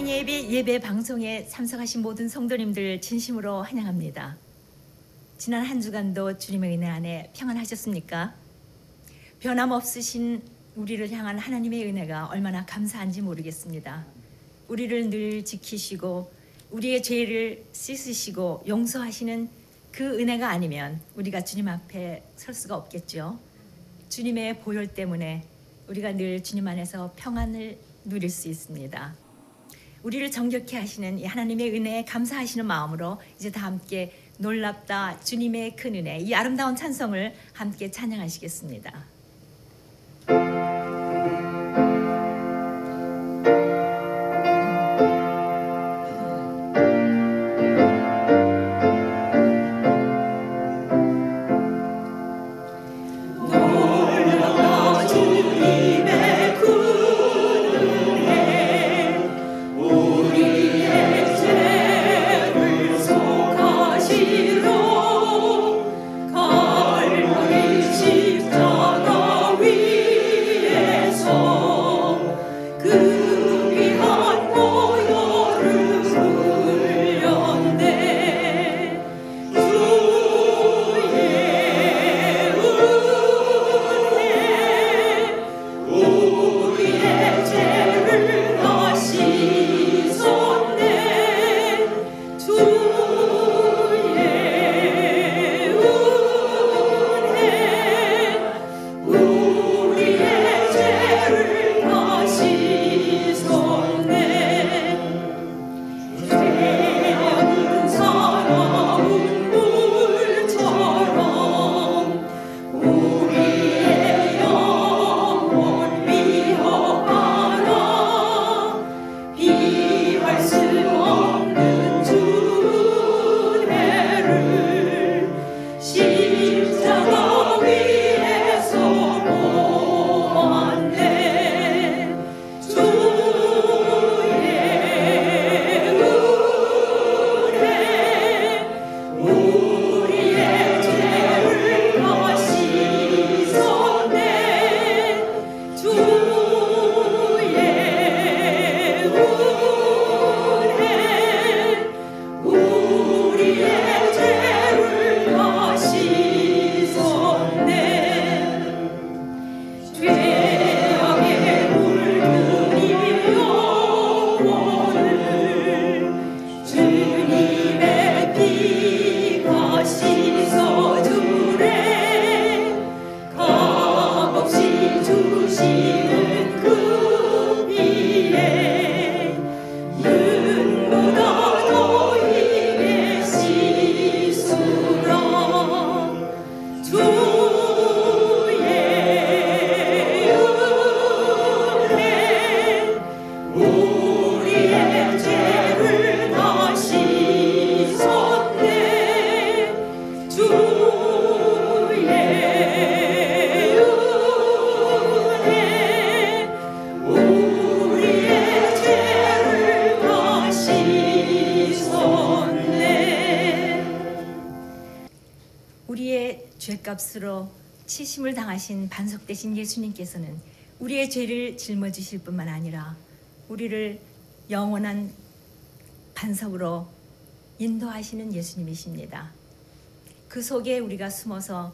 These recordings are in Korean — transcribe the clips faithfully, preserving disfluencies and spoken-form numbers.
예비 예배 방송에 참석하신 모든 성도님들 진심으로 환영합니다. 지난 한 주간도 주님의 은혜 안에 평안하셨습니까? 변함없으신 우리를 향한 하나님의 은혜가 얼마나 감사한지 모르겠습니다. 우리를 늘 지키시고 우리의 죄를 씻으시고 용서하시는 그 은혜가 아니면 우리가 주님 앞에 설 수가 없겠죠. 주님의 보혈 때문에 우리가 늘 주님 안에서 평안을 누릴 수 있습니다. 우리를 정결케 하시는 이 하나님의 은혜에 감사하시는 마음으로 이제 다 함께 놀랍다 주님의 큰 은혜, 이 아름다운 찬송을 함께 찬양하시겠습니다. 죄값으로 치심을 당하신 반석되신 예수님께서는 우리의 죄를 짊어지실 뿐만 아니라 우리를 영원한 반석으로 인도하시는 예수님이십니다. 그 속에 우리가 숨어서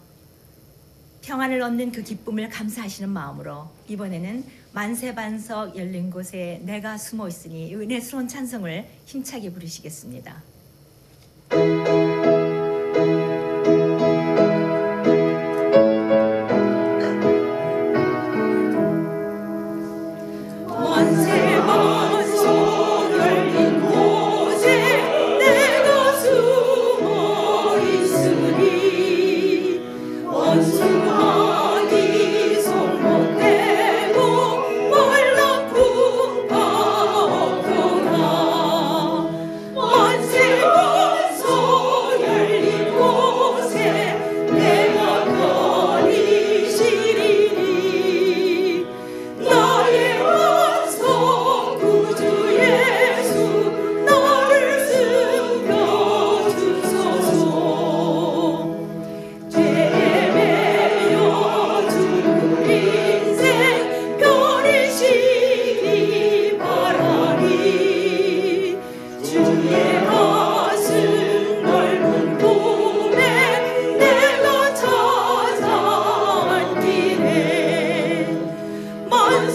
평안을 얻는 그 기쁨을 감사하시는 마음으로 이번에는 만세반석 열린 곳에 내가 숨어 있으니 은혜스러운 찬송을 힘차게 부르시겠습니다. 원세 원소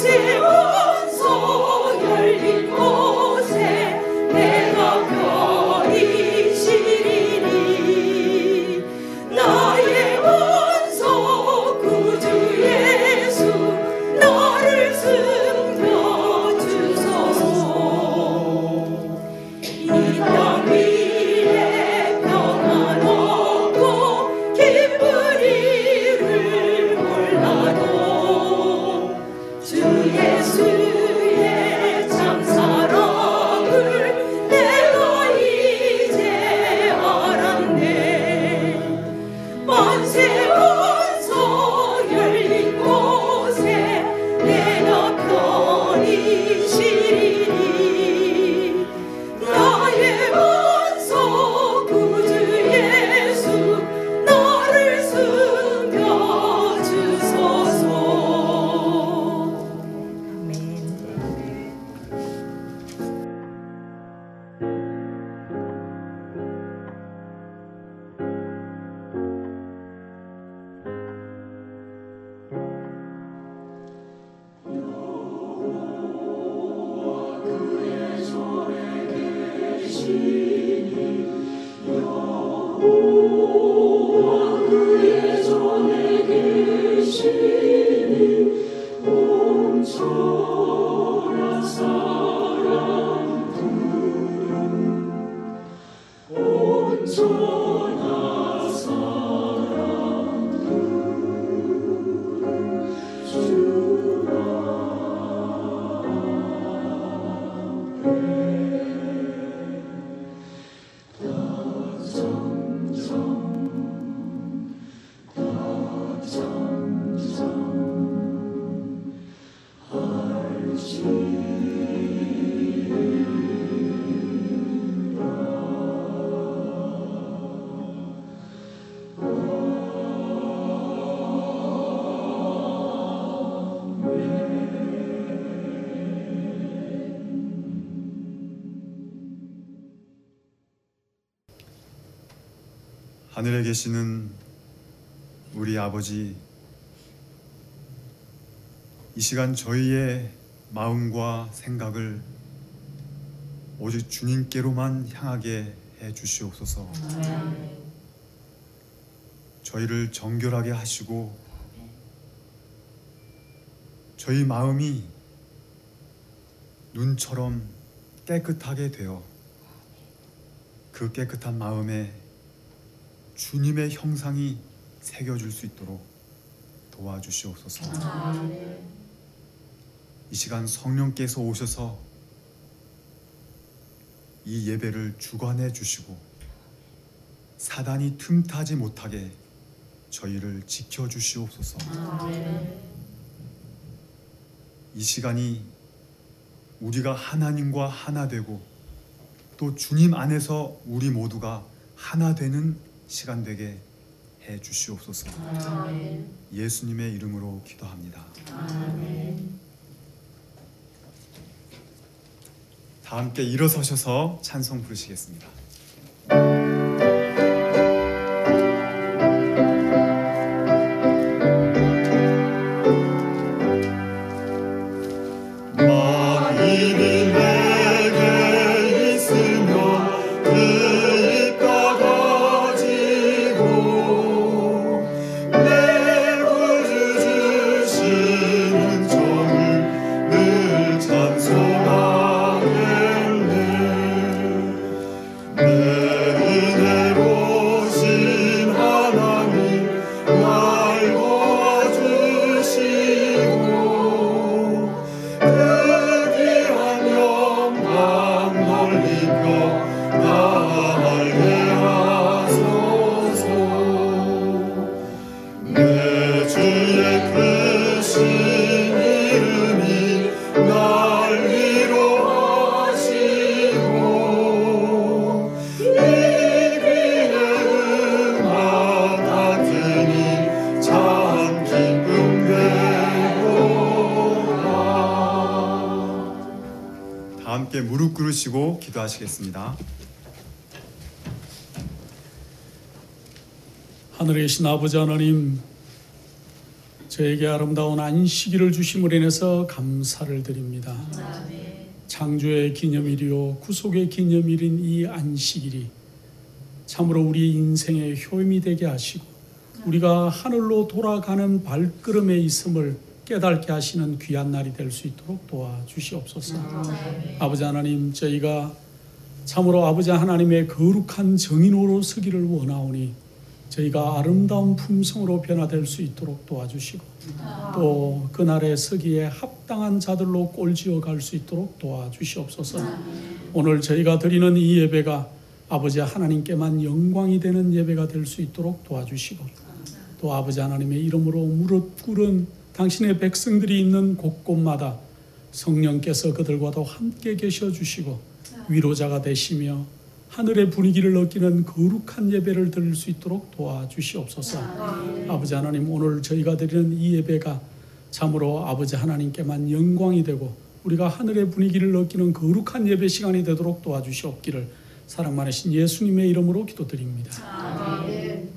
하늘에 계시는 우리 아버지, 이 시간 저희의 마음과 생각을 오직 주님께로만 향하게 해 주시옵소서. 저희를 정결하게 하시고 저희 마음이 눈처럼 깨끗하게 되어 그 깨끗한 마음에 주님의 형상이 새겨질 수 있도록 도와주시옵소서. 아멘. 이 시간 성령께서 오셔서 이 예배를 주관해 주시고 사단이 틈타지 못하게 저희를 지켜주시옵소서. 아멘. 이 시간이 우리가 하나님과 하나 되고 또 주님 안에서 우리 모두가 하나 되는 시간 되게 해 주시옵소서. 아멘. 예수님의 이름으로 기도합니다. 아멘. 다 함께 일어서셔서 찬송 부르시겠습니다. 함께 무릎 꿇으시고 기도하시겠습니다. 하늘에 계신 아버지 하나님, 저에게 아름다운 안식일을 주심으로 인해서 감사를 드립니다. 창조의 기념일이요 구속의 기념일인 이 안식일이 참으로 우리 인생의 효임이 되게 하시고 우리가 하늘로 돌아가는 발걸음에 있음을 깨닫게 하시는 귀한 날이 될 수 있도록 도와주시옵소서. 아버지 하나님, 저희가 참으로 아버지 하나님의 거룩한 정인으로 서기를 원하오니 저희가 아름다운 품성으로 변화될 수 있도록 도와주시고 또 그날의 서기에 합당한 자들로 꼴지어 갈 수 있도록 도와주시옵소서. 오늘 저희가 드리는 이 예배가 아버지 하나님께만 영광이 되는 예배가 될 수 있도록 도와주시고 또 아버지 하나님의 이름으로 무릎 꿇은 당신의 백성들이 있는 곳곳마다 성령께서 그들과도 함께 계셔 주시고 위로자가 되시며 하늘의 분위기를 느끼는 거룩한 예배를 드릴 수 있도록 도와주시옵소서. 아버지 하나님, 오늘 저희가 드리는 이 예배가 참으로 아버지 하나님께만 영광이 되고 우리가 하늘의 분위기를 느끼는 거룩한 예배 시간이 되도록 도와주시옵기를 사랑 많으신 예수님의 이름으로 기도드립니다. 아멘.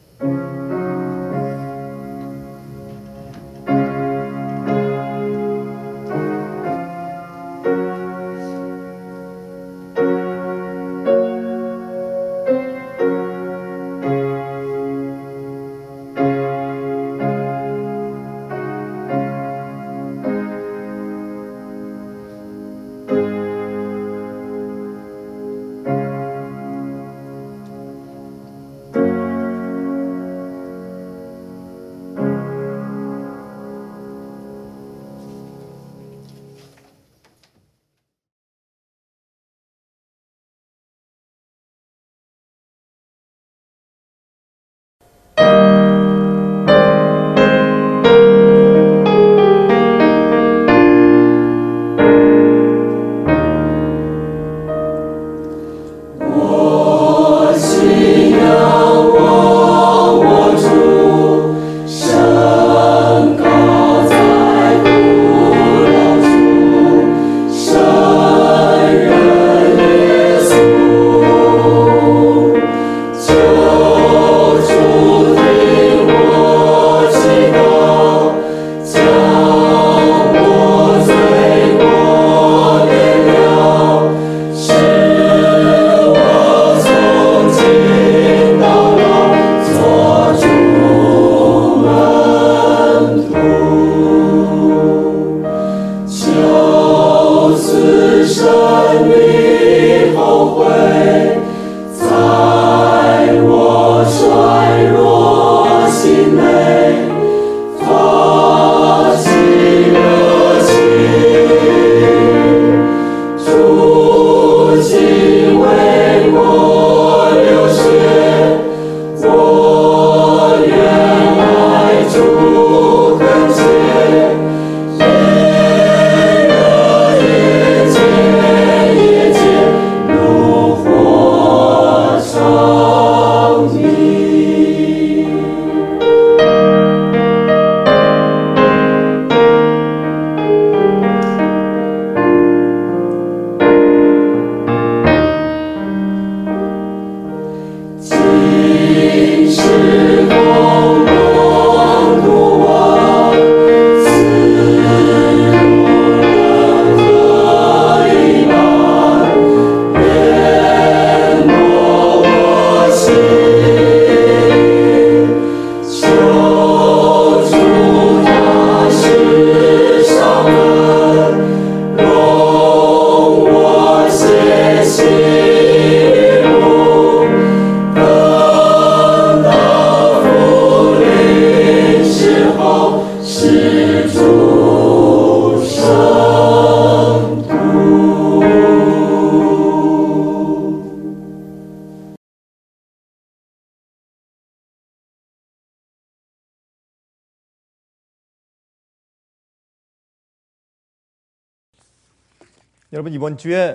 여러분, 이번 주에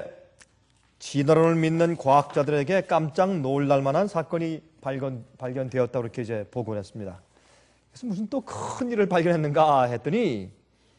진화론을 믿는 과학자들에게 깜짝 놀랄 만한 사건이 발견, 발견되었다고 이렇게 이제 보고를 했습니다. 그래서 무슨 또 큰 일을 발견했는가 했더니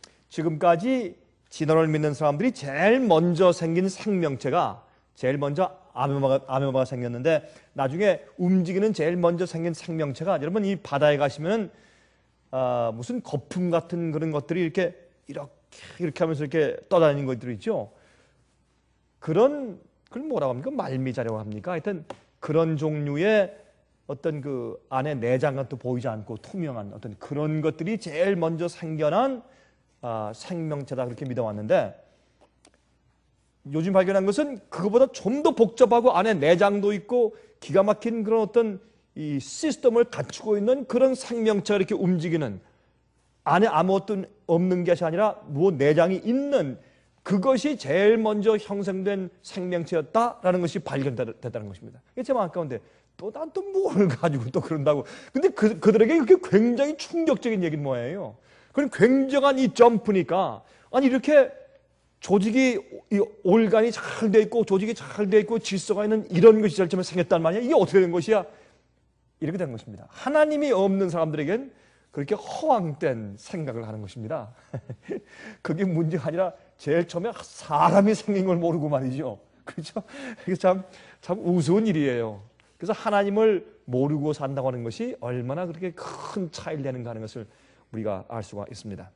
지금까지 진화론을 믿는 사람들이 제일 먼저 생긴 생명체가 제일 먼저 아메바가, 아메바가 생겼는데 나중에 움직이는 제일 먼저 생긴 생명체가 여러분 이 바다에 가시면 아, 무슨 거품 같은 그런 것들이 이렇게 이렇게 이렇게 하면서 이렇게 떠다니는 것들이 있죠. 그런 그걸 뭐라고 합니까? 말미잘이라고 합니까? 하여튼 그런 종류의 어떤 그 안에 내장 같도 보이지 않고 투명한 어떤 그런 것들이 제일 먼저 생겨난 아, 생명체다 그렇게 믿어왔는데, 요즘 발견한 것은 그거보다 좀 더 복잡하고 안에 내장도 있고 기가 막힌 그런 어떤 이 시스템을 갖추고 있는 그런 생명체가 이렇게 움직이는, 안에 아무것도 없는 것이 아니라 무엇 내장이 있는 그것이 제일 먼저 형성된 생명체였다라는 것이 발견됐다는 것입니다. 이게 참 안타까운데 또 난 또 뭘 가지고 또 그런다고. 근데 그, 그들에게 이렇게 굉장히 충격적인 얘기는 뭐예요? 그럼 굉장한 이 점프니까, 아니 이렇게 조직이 이 올간이 잘 돼 있고 조직이 잘 돼 있고 질서가 있는 이런 것이 제일 처음에 생겼단 말이야. 이게 어떻게 된 것이야? 이렇게 된 것입니다. 하나님이 없는 사람들에겐 그렇게 허황된 생각을 하는 것입니다. 그게 문제가 아니라 제일 처음에 사람이 생긴 걸 모르고 말이죠. 그렇죠? 이게 참, 참 우스운 일이에요. 그래서 하나님을 모르고 산다고 하는 것이 얼마나 그렇게 큰 차이를 내는가 하는 것을 우리가 알 수가 있습니다.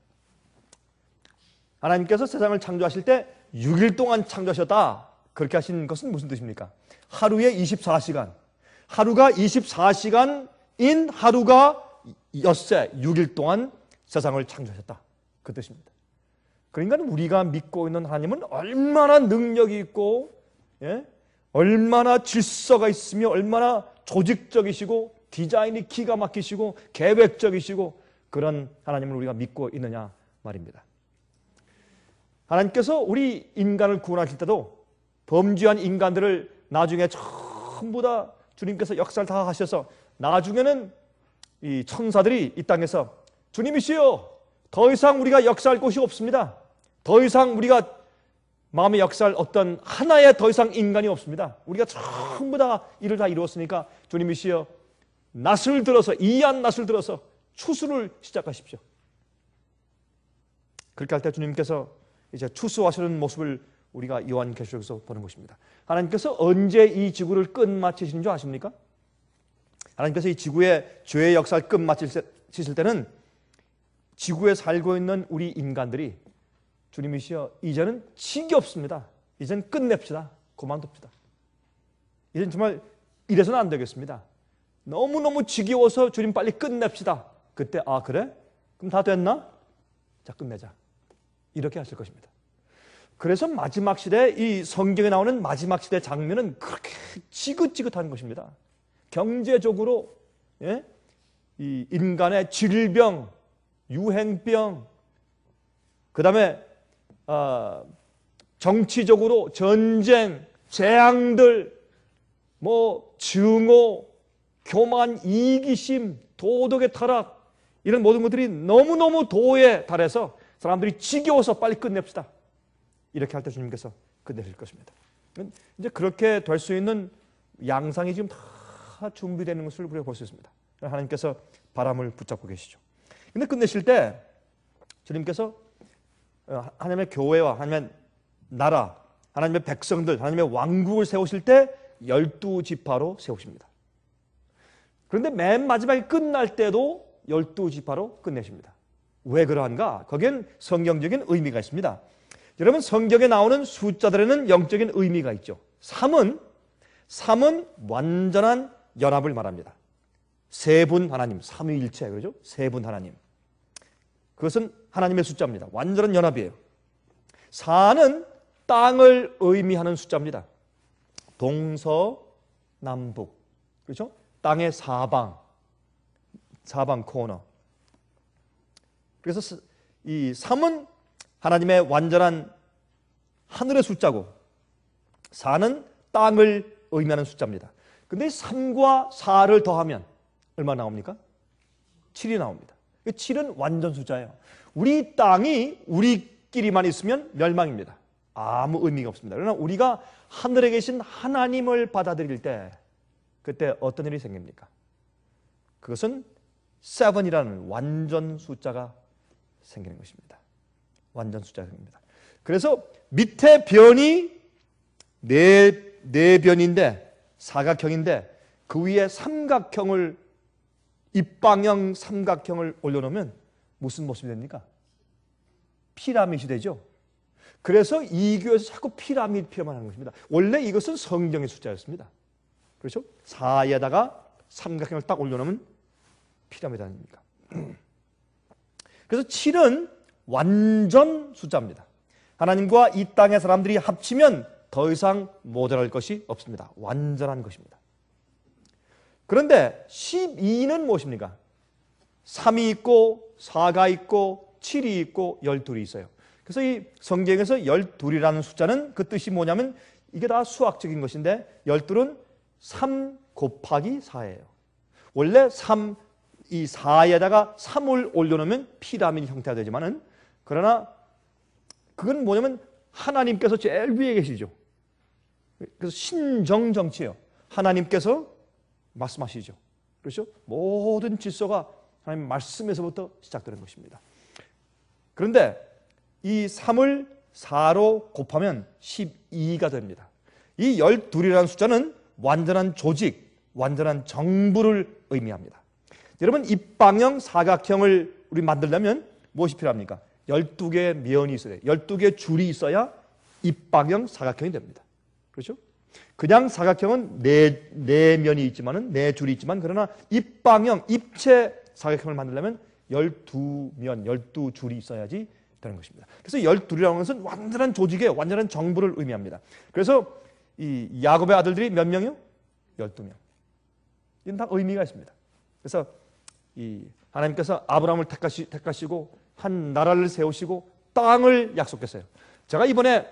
하나님께서 세상을 창조하실 때 육 일 동안 창조하셨다. 그렇게 하신 것은 무슨 뜻입니까? 하루에 이십사 시간. 하루가 이십사 시간인 하루가 엿새 육 일 동안 세상을 창조하셨다. 그 뜻입니다. 그러니까 우리가 믿고 있는 하나님은 얼마나 능력이 있고, 예? 얼마나 질서가 있으며 얼마나 조직적이시고 디자인이 기가 막히시고 계획적이시고 그런 하나님을 우리가 믿고 있느냐 말입니다. 하나님께서 우리 인간을 구원하실 때도 범죄한 인간들을 나중에 전부 다 주님께서 역사를 다 하셔서 나중에는 이 천사들이 이 땅에서 주님이시여, 더 이상 우리가 역사할 곳이 없습니다. 더 이상 우리가 마음의 역사할 어떤 하나의 더 이상 인간이 없습니다. 우리가 전부 다 일을 다 이루었으니까 주님이시여 낫을 들어서, 이한 낫을 들어서 추수를 시작하십시오. 그렇게 할 때 주님께서 이제 추수하시는 모습을 우리가 요한계시록에서 보는 것입니다. 하나님께서 언제 이 지구를 끝마치시는 줄 아십니까? 하나님께서 이 지구의 죄의 역사를 끝마치실 때는 지구에 살고 있는 우리 인간들이 주님이시여 이제는 지겹습니다. 이제는 끝냅시다. 그만둡시다. 이제는 정말 이래서는 안 되겠습니다. 너무너무 지겨워서 주님 빨리 끝냅시다. 그때 아 그래? 그럼 다 됐나? 자 끝내자. 이렇게 하실 것입니다. 그래서 마지막 시대, 이 성경에 나오는 마지막 시대 장면은 그렇게 지긋지긋한 것입니다. 경제적으로, 예? 이 인간의 질병, 유행병, 그 다음에 어, 정치적으로 전쟁, 재앙들, 뭐 증오, 교만, 이기심, 도덕의 타락, 이런 모든 것들이 너무너무 도에 달해서 사람들이 지겨워서 빨리 끝냅시다. 이렇게 할 때 주님께서 끝내실 것입니다. 이제 그렇게 될 수 있는 양상이 지금 다 준비되는 것을 우리가 볼 수 있습니다. 하나님께서 바람을 붙잡고 계시죠. 근데 끝내실 때 주님께서 하나님의 교회와 하나님의 나라, 하나님의 백성들, 하나님의 왕국을 세우실 때 열두 지파로 세우십니다. 그런데 맨 마지막에 끝날 때도 열두 지파로 끝내십니다. 왜 그러한가? 거기엔 성경적인 의미가 있습니다. 여러분, 성경에 나오는 숫자들에는 영적인 의미가 있죠. 삼은 삼은 완전한 연합을 말합니다. 세 분 하나님, 삼위일체, 그러죠? 세 분 하나님. 그것은 하나님의 숫자입니다. 완전한 연합이에요. 사는 땅을 의미하는 숫자입니다. 동서남북, 그렇죠? 땅의 사방, 사방 코너. 그래서 이 삼은 하나님의 완전한 하늘의 숫자고 사는 땅을 의미하는 숫자입니다. 근데 삼과 사를 더하면 얼마 나옵니까? 칠이 나옵니다. 칠은 완전 숫자예요. 우리 땅이 우리끼리만 있으면 멸망입니다. 아무 의미가 없습니다. 그러나 우리가 하늘에 계신 하나님을 받아들일 때 그때 어떤 일이 생깁니까? 그것은 칠이라는 완전 숫자가 생기는 것입니다. 완전 숫자가 생깁니다. 그래서 밑에 변이 네, 네 변인데 사각형인데 그 위에 삼각형을 입방형 삼각형을 올려놓으면 무슨 모습이 됩니까? 피라밋이 되죠. 그래서 이 교회에서 자꾸 피라밋 표현만 하는 것입니다. 원래 이것은 성경의 숫자였습니다. 그렇죠? 사에다가 삼각형을 딱 올려놓으면 피라밋 아닙니까? 그래서 칠은 완전 숫자입니다. 하나님과 이 땅의 사람들이 합치면 더 이상 모자랄 것이 없습니다. 완전한 것입니다. 그런데 십이는 무엇입니까? 삼이 있고 사가 있고 칠이 있고 열둘이 있어요. 그래서 이 성경에서 열둘이라는 숫자는 그 뜻이 뭐냐면 이게 다 수학적인 것인데 열둘은 삼 곱하기 사예요. 원래 삼, 이 사에다가 삼을 올려놓으면 피라미드 형태가 되지만은 그러나 그건 뭐냐면 하나님께서 제일 위에 계시죠. 그래서 신정정치예요. 하나님께서 말씀하시죠. 그렇죠? 모든 질서가 하나님 말씀에서부터 시작되는 것입니다. 그런데 이 삼을 사로 곱하면 십이가 됩니다. 이 열둘이라는 숫자는 완전한 조직, 완전한 정부를 의미합니다. 여러분, 입방형 사각형을 우리 만들려면 무엇이 필요합니까? 열두 개의 면이 있어야 돼요. 열두 개의 줄이 있어야 입방형 사각형이 됩니다. 그렇죠? 그냥 사각형은 네, 네 면이 있지만은 네 줄이 있지만 그러나 입방형, 입체 사각형을 만들려면 열두 면, 열두 줄이 있어야지 되는 것입니다. 그래서 열둘이라는 것은 완전한 조직의 완전한 정부를 의미합니다. 그래서 이 야곱의 아들들이 몇 명이요? 열두 명. 이건 다 의미가 있습니다. 그래서 이 하나님께서 아브라함을 택하시, 택하시고 한 나라를 세우시고 땅을 약속했어요. 제가 이번에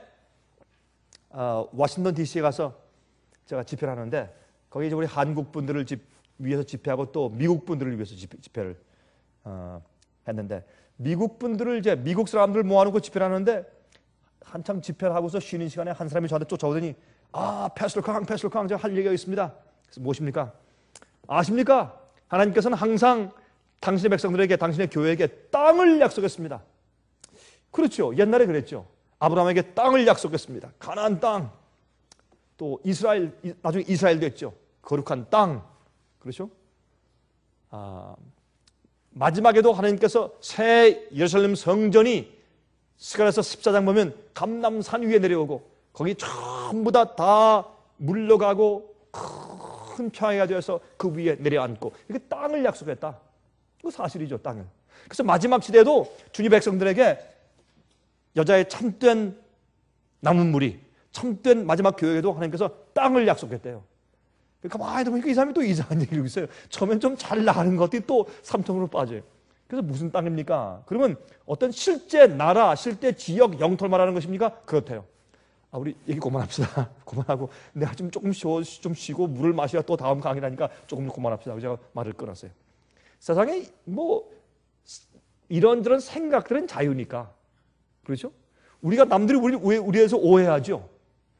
어, 워싱턴 디씨에 가서 제가 집회를 하는데 거기 이제 우리 한국 분들을 집, 위해서 집회하고 또 미국 분들을 위해서 집, 집회를 어, 했는데 미국 분들을 이제 미국 사람들을 모아놓고 집회를 하는데 한참 집회를 하고서 쉬는 시간에 한 사람이 저한테 쫓아오더니 아, 패스터 캉, 패스터 캉, 제가 할 얘기가 있습니다. 그래서 무엇입니까? 아십니까? 하나님께서는 항상 당신의 백성들에게, 당신의 교회에게 땅을 약속했습니다. 그렇죠. 옛날에 그랬죠. 아브라함에게 땅을 약속했습니다. 가나안 땅. 또 이스라엘, 나중에 이스라엘도 했죠. 거룩한 땅. 그렇죠? 아, 마지막에도 하나님께서 새 예루살렘 성전이 스가랴서 십사 장 보면 감람산 위에 내려오고 거기 전부 다 다 물러가고 큰 평야가 되어서 그 위에 내려앉고 이렇게 땅을 약속했다. 이거 사실이죠, 땅을. 그래서 마지막 시대에도 주님 백성들에게 여자의 참된 남은 무리, 참된 마지막 교회에도 하나님께서 땅을 약속했대요. 가만히 보니까 이 사람이 또 이상한 얘기를 하고 있어요. 처음엔 좀 잘 나가는 것들이 또 삼통으로 빠져요. 그래서 무슨 땅입니까? 그러면 어떤 실제 나라, 실제 지역, 영토를 말하는 것입니까? 그렇대요. 아, 우리 얘기 그만합시다. 그만하고 내가 좀 조금 쉬어, 좀 쉬고 물을 마셔야 또 다음 강의라니까 조금 그만합시다. 제가 말을 끊었어요. 세상에 뭐 이런저런 생각들은 자유니까. 그렇죠? 우리가 남들이 우리, 왜 우리에서 오해하죠?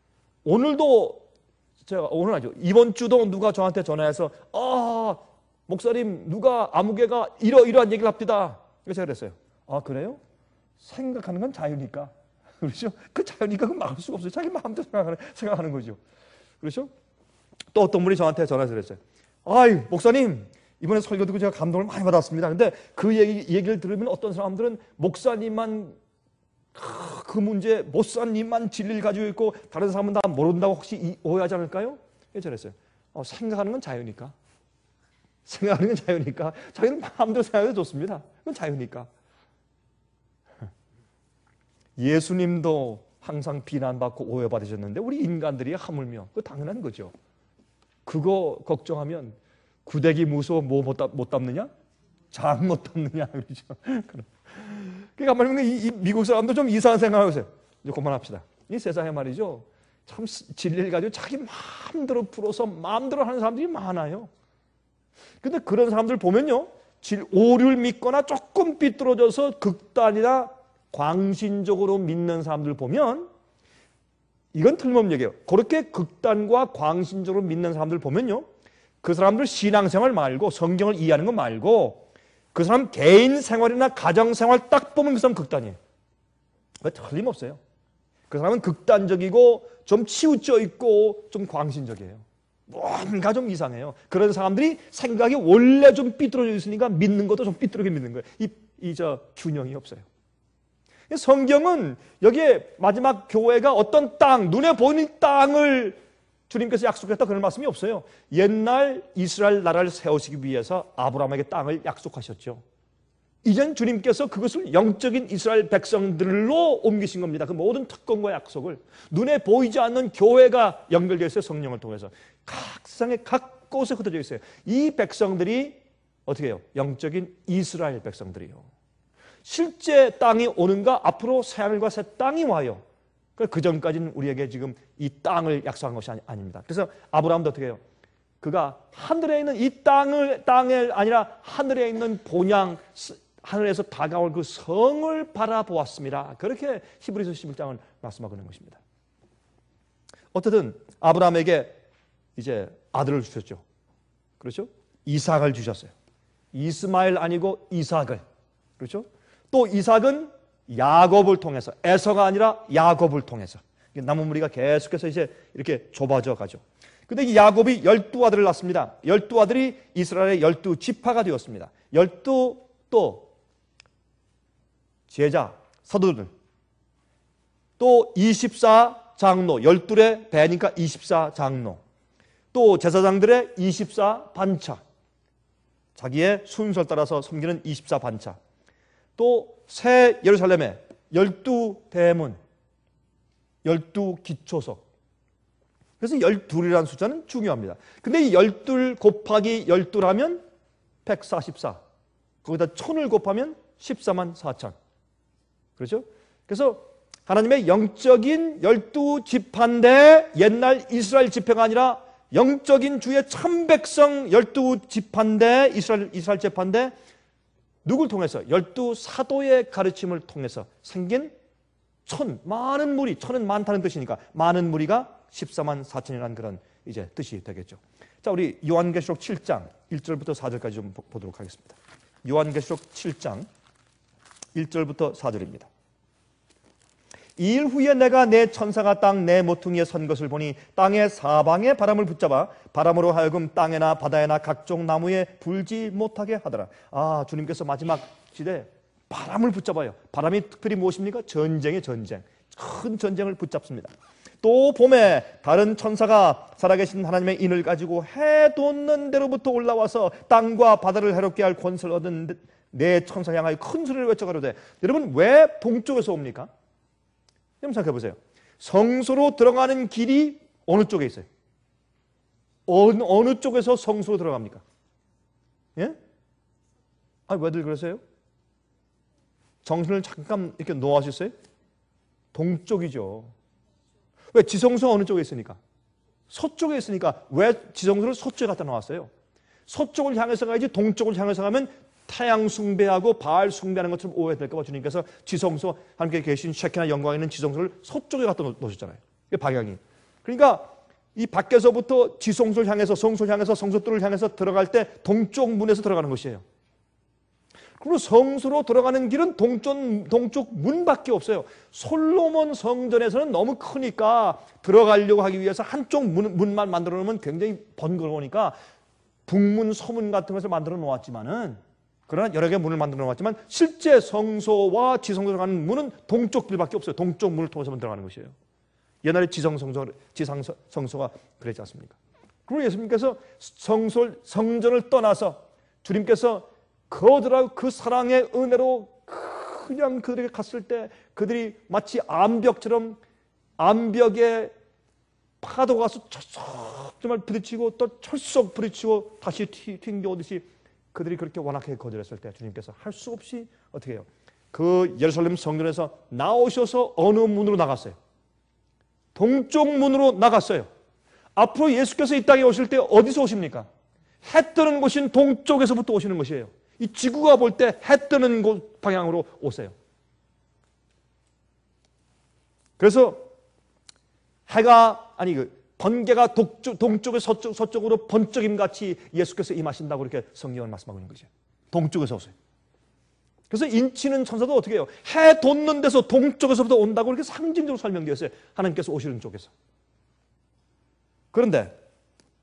오늘도 제가 오늘 하죠. 이번 주도 누가 저한테 전화해서 아, 목사님 누가 아무개가 이러이러한 얘기를 합니다. 그래서 제가 그랬어요. 아, 그래요? 생각하는 건 자유니까. 그렇죠? 그 자유니까 그 막을 수가 없어요. 자기 마음대로 생각하는, 생각하는 거죠. 그렇죠? 또 어떤 분이 저한테 전화해서 그랬어요. 아이, 목사님 이번에 설교 듣고 제가 감동을 많이 받았습니다. 근데 그 얘기, 얘기를 들으면 어떤 사람들은 목사님만 그 문제, 목사님만 진리를 가지고 있고 다른 사람은 다 모른다고 혹시 오해하지 않을까요? 저랬어요. 어, 생각하는 건 자유니까. 생각하는 건 자유니까. 자기는 마음대로 생각해도 좋습니다. 그건 자유니까. 예수님도 항상 비난받고 오해받으셨는데 우리 인간들이 하물며 그거 당연한 거죠. 그거 걱정하면 구데기 무서워 뭐 못 담느냐? 장 못 담느냐? 그러죠. 그러니까 말하면 이, 이 미국 사람도 좀 이상한 생각하고 있어요. 이제 그만합시다. 이 세상에 말이죠. 참 진리를 가지고 자기 마음대로 풀어서 마음대로 하는 사람들이 많아요. 근데 그런 사람들 보면요. 질, 오류를 믿거나 조금 삐뚤어져서 극단이나 광신적으로 믿는 사람들 보면 이건 틀림없는 얘기예요. 그렇게 극단과 광신적으로 믿는 사람들 보면요. 그 사람들 신앙생활 말고 성경을 이해하는 거 말고 그 사람 개인 생활이나 가정 생활 딱 보면 그 사람 극단이에요. 틀림없어요. 그 사람은 극단적이고 좀 치우쳐 있고 좀 광신적이에요. 뭔가 좀 이상해요. 그런 사람들이 생각이 원래 좀 삐뚤어져 있으니까 믿는 것도 좀 삐뚤게 믿는 거예요. 이, 이 저 균형이 없어요. 성경은 여기에 마지막 교회가 어떤 땅, 눈에 보이는 땅을 주님께서 약속했다 그런 말씀이 없어요. 옛날 이스라엘 나라를 세우시기 위해서 아브라함에게 땅을 약속하셨죠. 이젠 주님께서 그것을 영적인 이스라엘 백성들로 옮기신 겁니다. 그 모든 특권과 약속을 눈에 보이지 않는 교회가 연결되어 있어요. 성령을 통해서 각 세상의 각 곳에 흩어져 있어요. 이 백성들이 어떻게 해요? 영적인 이스라엘 백성들이요. 실제 땅이 오는가? 앞으로 새하늘과 새 땅이 와요. 그 전까지는 우리에게 지금 이 땅을 약속한 것이 아니, 아닙니다. 그래서 아브라함도 어떻게 해요? 그가 하늘에 있는 이 땅을 땅을 아니라 하늘에 있는 본향 하늘에서 다가올 그 성을 바라보았습니다. 그렇게 히브리서 십일 장을 말씀하고 있는 것입니다. 어쨌든 아브라함에게 이제 아들을 주셨죠. 그렇죠? 이삭을 주셨어요. 이스마엘 아니고 이삭을. 그렇죠? 또 이삭은 야곱을 통해서, 에서가 아니라 야곱을 통해서 남은 무리가 계속해서 이제 이렇게 좁아져 가죠. 근데 이 야곱이 열두 아들을 낳습니다. 열두 아들이 이스라엘의 열두 지파가 되었습니다. 열두 또 제자, 사도들, 또 이십사 장로, 열둘의 배니까 이십사 장로, 또 제사장들의 이십사 반차, 자기의 순서를 따라서 섬기는 이십사 반차, 또 새 예루살렘의 열두 대문, 열두 기초석. 그래서 열둘이라는 숫자는 중요합니다. 근데 이 열둘 곱하기 열둘하면 백사십사. 거기다 천을 곱하면 십사만 사천. 그렇죠? 그래서 하나님의 영적인 열두 지파인데 옛날 이스라엘 지파가 아니라 영적인 주의 참백성 열두 지파인데 이스라엘 이스라엘 지파인데 누굴 통해서? 열두 사도의 가르침을 통해서 생긴 천, 많은 무리, 천은 많다는 뜻이니까 많은 무리가 십사만 사천이라는 그런 이제 뜻이 되겠죠. 자, 우리 요한계시록 칠 장 일 절부터 사 절까지 좀 보도록 하겠습니다. 요한계시록 칠 장 일 절부터 사 절입니다. 이 일 후에 내가 내 천사가 땅 내 모퉁이에 선 것을 보니 땅의 사방에 바람을 붙잡아 바람으로 하여금 땅에나 바다에나 각종 나무에 불지 못하게 하더라. 아, 주님께서 마지막 시대에 바람을 붙잡아요. 바람이 특별히 무엇입니까? 전쟁의 전쟁. 큰 전쟁을 붙잡습니다. 또 봄에 다른 천사가 살아계신 하나님의 인을 가지고 해 돋는 데로부터 올라와서 땅과 바다를 해롭게 할 권세를 얻은 내 천사 향하여 큰 소리를 외쳐 가로되. 여러분, 왜 동쪽에서 옵니까? 여러분 생각해 보세요. 성소로 들어가는 길이 어느 쪽에 있어요? 어느, 어느 쪽에서 성소로 들어갑니까? 예? 아, 왜들 그러세요? 정신을 잠깐 이렇게 놓아주세요. 동쪽이죠. 왜? 지성소 어느 쪽에 있으니까? 서쪽에 있으니까. 왜 지성소를 서쪽에 갖다 놓았어요? 서쪽을 향해서 가야지 동쪽을 향해서 가면 태양 숭배하고 바알 숭배하는 것처럼 오해될까 봐 주님께서 지성소 함께 계신 셰키나 영광 있는 지성소를 서쪽에 갖다 놓으셨잖아요. 그 방향이. 그러니까 이 밖에서부터 지성소를 향해서 성소를 향해서 성소뜰을 향해서 들어갈 때 동쪽 문에서 들어가는 것이에요. 그리고 성소로 들어가는 길은 동쪽, 동쪽 문밖에 없어요. 솔로몬 성전에서는 너무 크니까 들어가려고 하기 위해서 한쪽 문, 문만 만들어 놓으면 굉장히 번거로우니까 북문, 서문 같은 것을 만들어 놓았지만은 그러나 여러 개의 문을 만들어 놓았지만 실제 성소와 지성소로 가는 문은 동쪽 길밖에 없어요. 동쪽 문을 통해서만 들어가는 것이에요. 옛날에 지성성소, 지상성소가 그랬지 않습니까? 그리고 예수님께서 성소, 성전을 떠나서 주님께서 그들하고 그 사랑의 은혜로 그냥 그들에게 갔을 때 그들이 마치 암벽처럼 암벽에 파도가 가서 철썩 정말 부딪히고 또 철썩 부딪히고 다시 튕겨오듯이 그들이 그렇게 완악하게 거절했을 때 주님께서 할 수 없이 어떻게 해요? 그 예루살렘 성전에서 나오셔서 어느 문으로 나갔어요? 동쪽 문으로 나갔어요. 앞으로 예수께서 이 땅에 오실 때 어디서 오십니까? 해 뜨는 곳인 동쪽에서부터 오시는 것이에요. 이 지구가 볼 때 해 뜨는 곳 방향으로 오세요. 그래서 해가 아니 그 번개가 동쪽, 동쪽에서 서쪽, 서쪽으로 번쩍임 같이 예수께서 임하신다고 이렇게 성경을 말씀하고 있는 거죠. 동쪽에서 오세요. 그래서 인치는 천사도 어떻게 해요? 해 돋는 데서 동쪽에서부터 온다고 이렇게 상징적으로 설명되었어요. 하나님께서 오시는 쪽에서. 그런데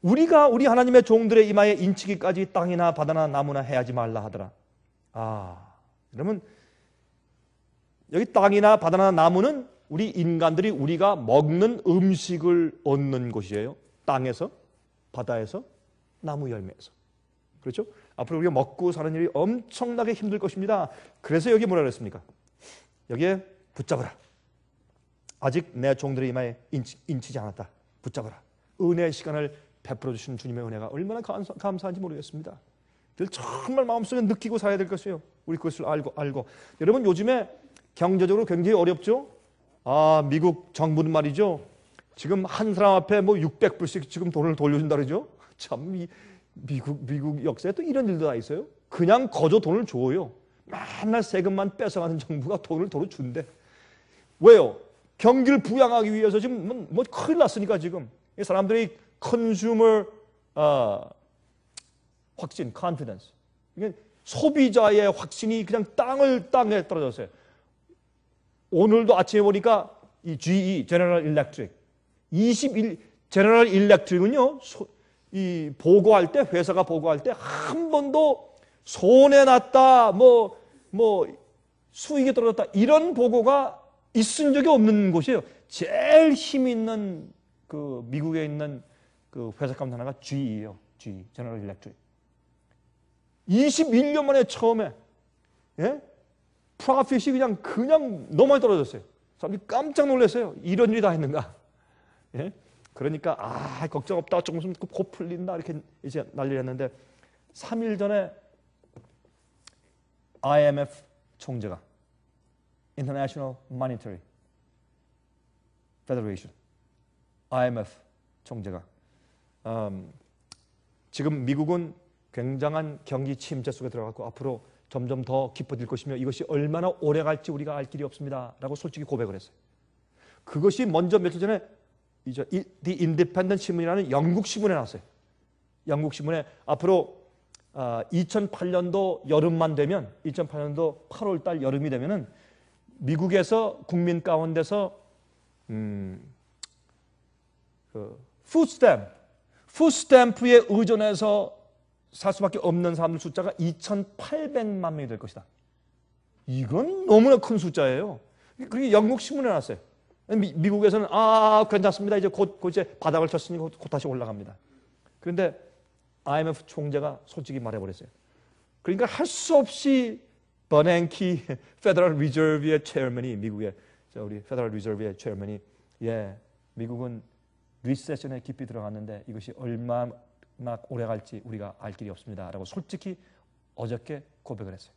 우리가 우리 하나님의 종들의 이마에 인치기까지 땅이나 바다나 나무나 해하지 말라 하더라. 아, 그러면 여기 땅이나 바다나 나무는 우리 인간들이 우리가 먹는 음식을 얻는 곳이에요. 땅에서, 바다에서, 나무 열매에서. 그렇죠? 앞으로 우리가 먹고 사는 일이 엄청나게 힘들 것입니다. 그래서 여기 뭐라 그랬습니까? 여기에 붙잡으라. 아직 내 종들의 이마에 인치, 인치지 않았다. 붙잡으라. 은혜의 시간을 베풀어 주신 주님의 은혜가 얼마나 감사, 감사한지 모르겠습니다. 늘 정말 마음속에 느끼고 살아야 될 것이에요. 우리 그것을 알고 알고. 여러분 요즘에 경제적으로 굉장히 어렵죠? 아, 미국 정부는 말이죠. 지금 한 사람 앞에 뭐 육백 불씩 지금 돈을 돌려준다 그러죠? 참, 이, 미국, 미국 역사에 또 이런 일도 다 있어요. 그냥 거저 돈을 줘요. 맨날 세금만 뺏어가는 정부가 돈을 도로 준대. 왜요? 경기를 부양하기 위해서 지금 뭐, 뭐 큰일 났으니까 지금. 이 사람들이 컨슈머 어, 확신, confidence. 이게 소비자의 확신이 그냥 땅을 땅에 떨어졌어요. 오늘도 아침에 보니까 이 지이, General Electric, 이십일 General Electric은요, 소, 이 보고할 때 회사가 보고할 때 한 번도 손해 났다, 뭐 뭐 수익이 떨어졌다 이런 보고가 있은 적이 없는 곳이에요. 제일 힘 있는 그 미국에 있는 그 회사 가운데 하나가 지이예요. 지이, General Electric. 이십일 년 만에 처음에 예? 프로핏이 그냥 그냥 너무 많이 떨어졌어요. 사람들이 깜짝 놀랐어요. 이런 일이 다 있는가? 예? 그러니까 아 걱정 없다. 조금 있으면 곧 풀린다 이렇게 이제 난리를 했는데 삼 일 전에 아이엠에프 총재가 International Monetary Federation 아이엠에프 총재가 음, 지금 미국은 굉장한 경기 침체 속에 들어갔고 앞으로 점점 더 깊어질 것이며 이것이 얼마나 오래 갈지 우리가 알 길이 없습니다. 라고 솔직히 고백을 했어요. 그것이 먼저 며칠 전에 이제 The Independent 신문이라는 영국 신문에 나왔어요. 영국 신문에 앞으로 어, 이천팔 년도 여름만 되면 이천팔 년도 팔월 달 여름이 되면은 미국에서 국민 가운데서 음, 그 푸드스탬프, 푸드스탬프에 의존해서 살 수밖에 없는 사람들 숫자가 이천팔백만 명이 될 것이다. 이건 너무나 큰 숫자예요. 그게 영국 신문에 나왔어요. 미, 미국에서는 아 괜찮습니다. 이제 곧, 곧 이제 바닥을 쳤으니 곧, 곧 다시 올라갑니다. 그런데 아이엠에프 총재가 솔직히 말해버렸어요. 그러니까 할 수 없이 버냉키 페더럴 리저브의 체어맨이 미국의 우리 페더럴 리저브의 체어맨이 예 미국은 리세션에 깊이 들어갔는데 이것이 얼마나 오래 갈지 우리가 알 길이 없습니다라고 솔직히 어저께 고백을 했어요.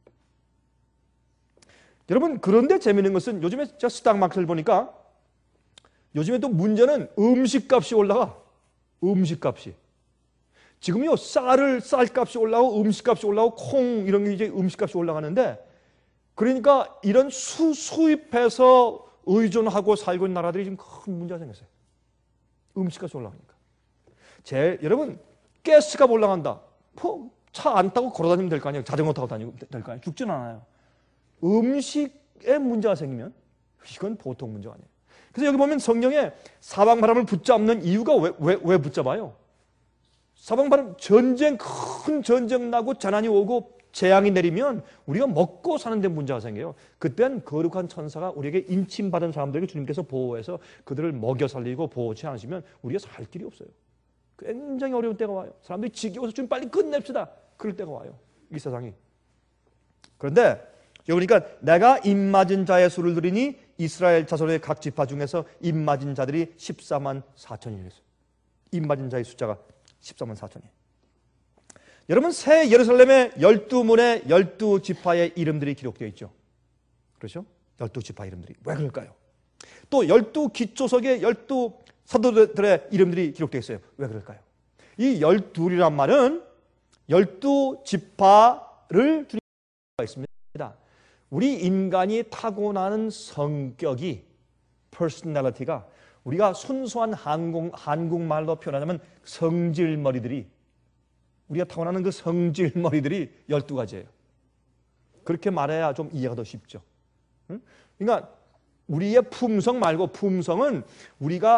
여러분 그런데 재미있는 것은 요즘에 제가 스탁마켓을 보니까 요즘에 또 문제는 음식값이 올라가. 음식값이. 지금요 쌀을 쌀값이 올라가고 음식값이 올라가고 콩 이런 게 이제 음식값이 올라가는데 그러니까 이런 수, 수입해서 의존하고 살고 있는 나라들이 지금 큰 문제가 생겼어요. 음식값이 올라가니까. 제 여러분 가스값 올라간다. 뭐 차 안 타고 걸어다니면 될 거 아니에요. 자전거 타고 다니면 될 거 아니에요. 죽지는 않아요. 음식에 문제가 생기면 이건 보통 문제가 아니에요. 그래서 여기 보면 성경에 사방바람을 붙잡는 이유가 왜, 왜, 왜 붙잡아요? 사방바람 전쟁 큰 전쟁 나고 재난이 오고 재앙이 내리면 우리가 먹고 사는 데 문제가 생겨요. 그때는 거룩한 천사가 우리에게 인침받은 사람들에게 주님께서 보호해서 그들을 먹여 살리고 보호치 않으시면 우리가 살 길이 없어요. 굉장히 어려운 때가 와요. 사람들이 지겨워서 좀 빨리 끝냅시다. 그럴 때가 와요. 이 세상이. 그런데 여기 보니까 내가 입맞은 자의 수를 들으니 이스라엘 자손의 각 지파 중에서 입맞은 자들이 십사만 사천이랬어요. 입맞은 자의 숫자가 십사만 사천이에요. 여러분 새 예루살렘의 열두 문의 열두 지파의 이름들이 기록되어 있죠. 그렇죠? 열두 지파 이름들이. 왜 그럴까요? 또 열두 기초석의 열두 사도들의 이름들이 기록되어 있어요. 왜 그럴까요? 이 열둘이란 말은 열두 지파를 주님과 있습니다. 우리 인간이 타고나는 성격이 personality가 우리가 순수한 한국, 한국말로 표현하자면 성질머리들이 우리가 타고나는 그 성질머리들이 열두 가지예요. 그렇게 말해야 좀 이해가 더 쉽죠. 응? 그러니까 우리의 품성 말고 품성은 우리가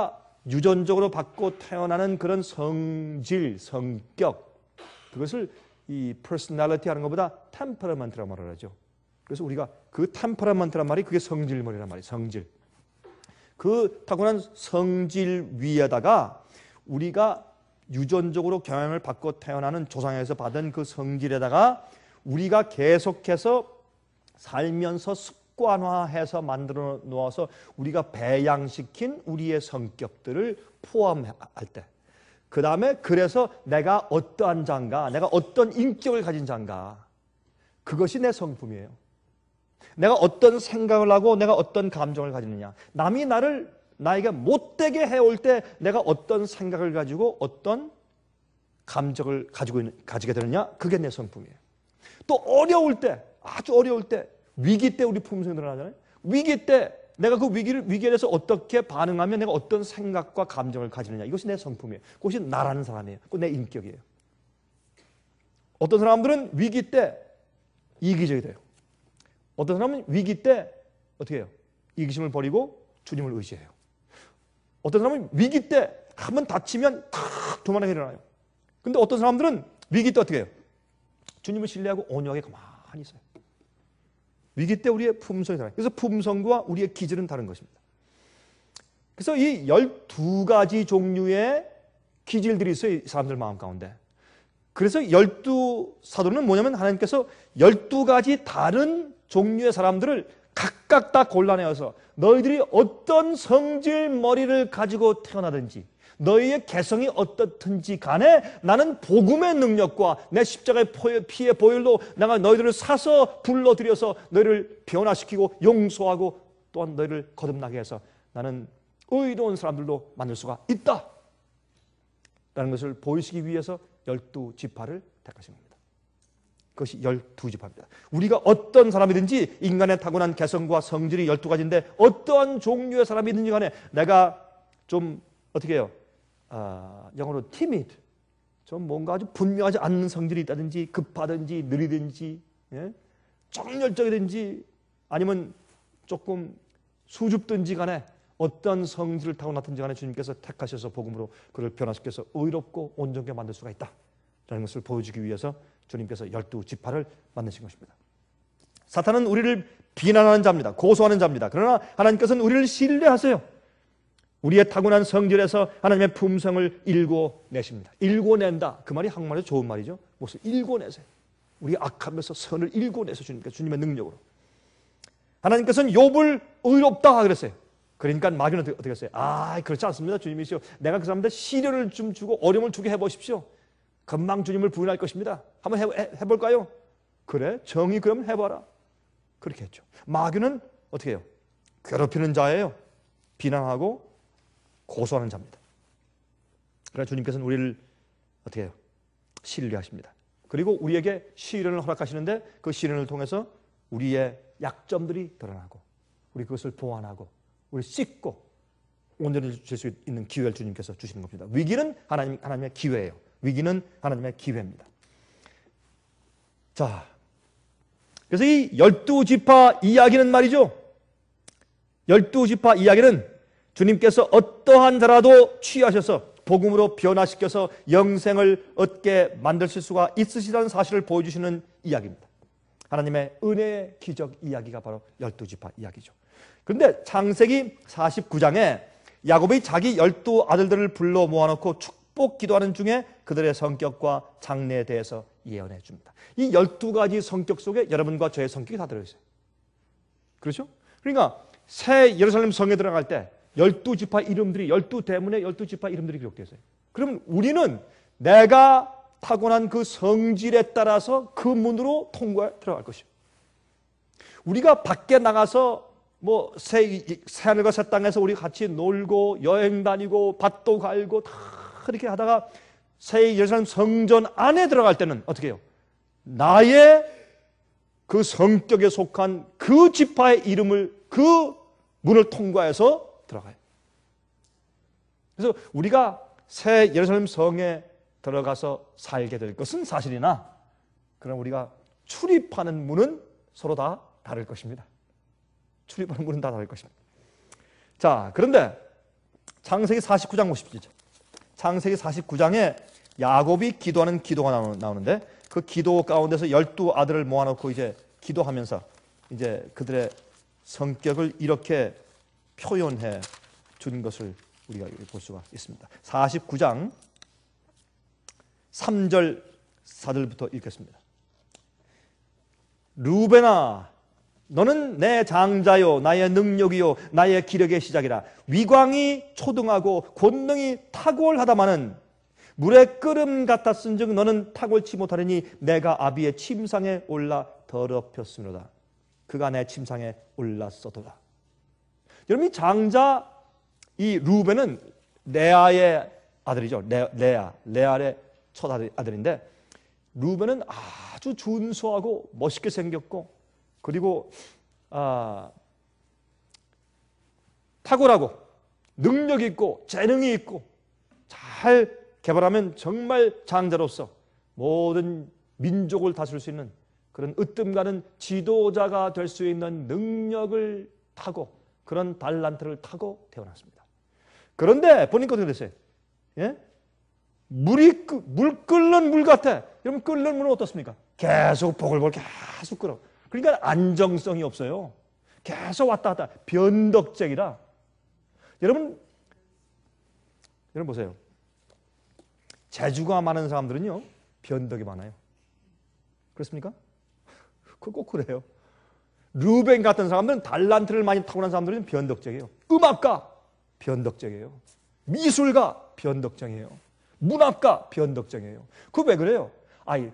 유전적으로 받고 태어나는 그런 성질, 성격, 그것을 이 personality 하는 것보다 temperament라고 말을 하죠. 그래서 우리가 그 temperament란 말이 그게 성질머리란 말이에요. 성질. 그 타고난 성질 위에다가 우리가 유전적으로 경향을 받고 태어나는 조상에서 받은 그 성질에다가 우리가 계속해서 살면서 습관화해서 만들어 놓아서 우리가 배양시킨 우리의 성격들을 포함할 때, 그 다음에 그래서 내가 어떠한 자인가, 내가 어떤 인격을 가진 자인가, 그것이 내 성품이에요. 내가 어떤 생각을 하고 내가 어떤 감정을 가지느냐, 남이 나를 나에게 못되게 해올 때 내가 어떤 생각을 가지고 어떤 감정을 가지고 있는, 가지게 되느냐, 그게 내 성품이에요. 또 어려울 때, 아주 어려울 때, 위기 때 우리 품성이 드러나잖아요. 위기 때 내가 그 위기를, 위기에 대해서 어떻게 반응하면 내가 어떤 생각과 감정을 가지느냐, 이것이 내 성품이에요. 그것이 나라는 사람이에요. 그것이 내 인격이에요. 어떤 사람들은 위기 때 이기적이 돼요. 어떤 사람은 위기 때 어떻게 해요? 이기심을 버리고 주님을 의지해요. 어떤 사람은 위기 때 한번 다치면 탁 도망하게 일어나요. 근데 어떤 사람들은 위기 때 어떻게 해요? 주님을 신뢰하고 온유하게 가만히 있어요. 위기 때 우리의 품성이 달라요. 그래서 품성과 우리의 기질은 다른 것입니다. 그래서 이 열두 가지 종류의 기질들이 있어요, 이 사람들 마음 가운데. 그래서 열두 사도는 뭐냐면 하나님께서 열두 가지 다른 종류의 사람들을 각각 다 골라내어서 너희들이 어떤 성질 머리를 가지고 태어나든지 너희의 개성이 어떻든지 간에 나는 복음의 능력과 내 십자가의 피의 보혈로 내가 너희들을 사서 불러들여서 너희를 변화시키고 용서하고 또한 너희를 거듭나게 해서 나는 의로운 사람들로 만들 수가 있다 라는 것을 보이시기 위해서 열두 지파를 택하신 겁니다. 그것이 열두 지파입니다. 우리가 어떤 사람이든지 인간의 타고난 개성과 성질이 열두 가지인데 어떠한 종류의 사람이든지 간에 내가 좀 어떻게 해요? 아, 영어로 timid, 좀 뭔가 아주 분명하지 않는 성질이 있다든지 급하든지 느리든지, 예? 정열적이든지 아니면 조금 수줍든지 간에 어떤 성질을 타고났든지 간에 주님께서 택하셔서 복음으로 그를 변화시켜서 의롭고 온전하게 만들 수가 있다라는 것을 보여주기 위해서 주님께서 열두 지파를 만드신 것입니다. 사탄은 우리를 비난하는 자입니다. 고소하는 자입니다. 그러나 하나님께서는 우리를 신뢰하세요. 우리의 타고난 성질에서 하나님의 품성을 일궈내십니다. 일궈낸다. 그 말이 한국말에서 좋은 말이죠. 무엇을 일궈내세요. 우리 악하면서 선을 일궈내서 주님께서 주님의 능력으로. 하나님께서는 욥을 의롭다 그랬어요. 그러니까 마귀는 어떻게, 어떻게 했어요? 아, 그렇지 않습니다. 주님이시여. 내가 그 사람한테 시련을 좀 주고 어려움을 주게 해보십시오. 금방 주님을 부인할 것입니다. 한번 해, 해, 해볼까요? 그래, 정의 그럼 해봐라. 그렇게 했죠. 마귀는 어떻게 해요? 괴롭히는 자예요. 비난하고 고소하는 자입니다. 그러나 주님께서는 우리를 어떻게 해요? 신뢰하십니다. 그리고 우리에게 시련을 허락하시는데 그 시련을 통해서 우리의 약점들이 드러나고 우리 그것을 보완하고 우리 씻고 온전해질 수 있는 기회를 주님께서 주시는 겁니다. 위기는 하나님, 하나님의 기회예요. 위기는 하나님의 기회입니다. 자, 그래서 이 열두 지파 이야기는 말이죠. 열두 지파 이야기는 주님께서 어떠한 자라도 취하셔서 복음으로 변화시켜서 영생을 얻게 만드실 수가 있으시다는 사실을 보여주시는 이야기입니다. 하나님의 은혜의 기적 이야기가 바로 열두 지파 이야기죠. 그런데 창세기 사십구 장에 야곱이 자기 열두 아들들을 불러 모아놓고 축복 기도하는 중에 그들의 성격과 장래에 대해서 예언해 줍니다. 이 열두 가지 성격 속에 여러분과 저의 성격이 다 들어있어요. 그렇죠? 그러니까 새 예루살렘 성에 들어갈 때 열두 지파 이름들이, 열두 대문의 열두 지파 이름들이 기록되어 있어요. 그러면 우리는 내가 타고난 그 성질에 따라서 그 문으로 통과해 들어갈 것이에요. 우리가 밖에 나가서 뭐 새, 새 하늘과 새 땅에서 우리 같이 놀고 여행 다니고 밭도 갈고 다 이렇게 하다가 새 예루살렘 성전 안에 들어갈 때는 어떻게 해요? 나의 그 성격에 속한 그 지파의 이름을, 그 문을 통과해서 들어가요. 그래서 우리가 새 예루살렘 성에 들어가서 살게 될 것은 사실이나 그럼 우리가 출입하는 문은 서로 다 다를 것입니다. 출입하는 문은 다 다를 것입니다. 자, 그런데 창세기 사십구 장 보십시오. 창세기 사십구 장에 야곱이 기도하는 기도가 나오는데 그 기도 가운데서 열두 아들을 모아놓고 이제 기도하면서 이제 그들의 성격을 이렇게 표현해 준 것을 우리가 볼 수가 있습니다. 사십구 장 삼 절 사 절부터 읽겠습니다. 루벤아, 너는 내 장자요 나의 능력이요 나의 기력의 시작이라. 위광이 초등하고 권능이 탁월하다마는 물의 끓음 같았은즉 너는 탁월치 못하리니 내가 아비의 침상에 올라 더럽혔으므로다. 그가 내 침상에 올랐어도다. 여러분, 이 장자 이 루벤은 레아의 아들이죠. 레, 레아, 레아의 첫 아들인데 루벤은 아주 준수하고 멋있게 생겼고 그리고 아, 탁월하고 능력 있고 재능이 있고 잘 개발하면 정말 장자로서 모든 민족을 다스릴 수 있는 그런 으뜸가는 지도자가 될 수 있는 능력을 타고 그런 달란트를 타고 태어났습니다. 그런데 보니까 어떻게 됐어요? 예? 물이 끄, 물 끓는 물 같아. 여러분, 끓는 물은 어떻습니까? 계속 보글보글 계속 끓어. 그러니까 안정성이 없어요. 계속 왔다 갔다. 변덕쟁이라. 여러분, 여러분 보세요. 재주가 많은 사람들은요, 변덕이 많아요. 그렇습니까? 그거 꼭 그래요. 루벤 같은 사람들은 달란트를 많이 타고난 사람들은 변덕쟁이에요. 음악가 변덕쟁이에요. 미술가 변덕쟁이에요. 문학가 변덕쟁이에요. 그거 왜 그래요? 아이,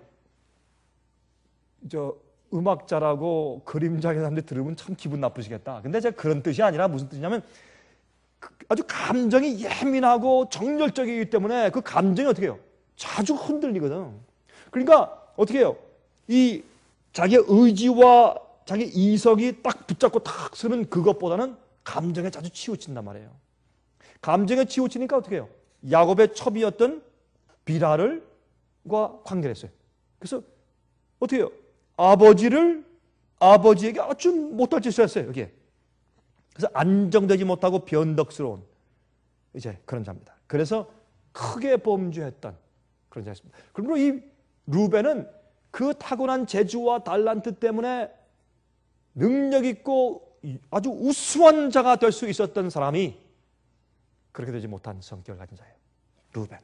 저 음악 잘하고 그림 잘하는 사람들 들으면 참 기분 나쁘시겠다. 근데 제가 그런 뜻이 아니라 무슨 뜻이냐면 아주 감정이 예민하고 정열적이기 때문에 그 감정이 어떻게 해요? 자주 흔들리거든. 그러니까 어떻게 해요? 이 자기의 의지와 자기 이성이 딱 붙잡고 탁 서는 그것보다는 감정에 자주 치우친단 말이에요. 감정에 치우치니까 어떻게 해요? 야곱의 첩이었던 비라를과 관계를 했어요. 그래서 어떻게 해요? 아버지를 아버지에게 아주 못할 짓을 했어요. 여기에. 그래서 안정되지 못하고 변덕스러운 이제 그런 자입니다. 그래서 크게 범죄했던 그런 자였습니다. 그러므로 이 루벤은 그 타고난 재주와 달란트 때문에 능력 있고 아주 우수한 자가 될 수 있었던 사람이 그렇게 되지 못한 성격을 가진 자예요. 루벤.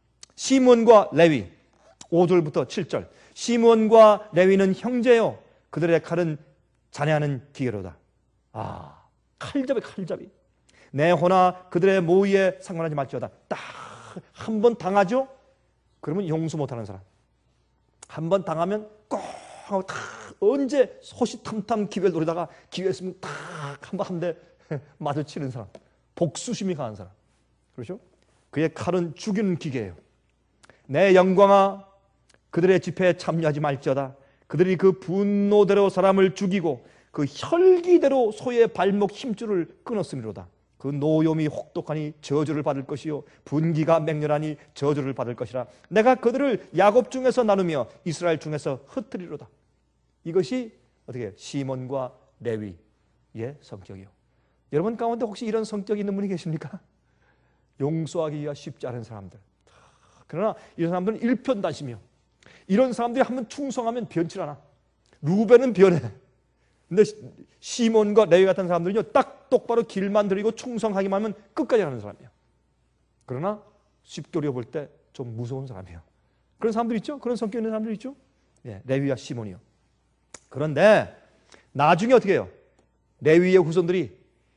시몬과 레위 오 절부터 칠 절. 시몬과 레위는 형제요. 그들의 칼은 잔해하는 기계로다. 아, 칼잡이 칼잡이. 내 호나 그들의 모의에 상관하지 말지어다. 딱 한 번 당하죠? 그러면 용서 못하는 사람. 한 번 당하면 꼭 하고 딱 언제 호시탐탐 기회를 노리다가 기회 있으면 딱 한 번 한 대 마주치는 사람. 복수심이 강한 사람. 그렇죠? 그의 칼은 죽이는 기계예요. 내 영광아 그들의 집회에 참여하지 말지어다. 그들이 그 분노대로 사람을 죽이고 그 혈기대로 소의 발목 힘줄을 끊었음이로다. 그 노염이 혹독하니 저주를 받을 것이요 분기가 맹렬하니 저주를 받을 것이라. 내가 그들을 야곱 중에서 나누며 이스라엘 중에서 흩트리로다. 이것이 어떻게 해요? 시몬과 레위의 성격이요. 여러분 가운데 혹시 이런 성격이 있는 분이 계십니까? 용서하기가 쉽지 않은 사람들. 그러나 이런 사람들은 일편단심이요. 이런 사람들이 한번 충성하면 변치 않아. 루벤은 변해. 근데 시몬과 레위 같은 사람들은요, 딱 똑바로 길만 들이고 충성하기만 하면 끝까지 가는 사람이에요. 그러나 쉽게 우리가 볼 때 좀 무서운 사람이에요. 그런 사람들 있죠? 그런 성격 있는 사람들 있죠? 예, 레위와 시몬이요. 그런데 나중에 어떻게 해요? 레위의 후손들이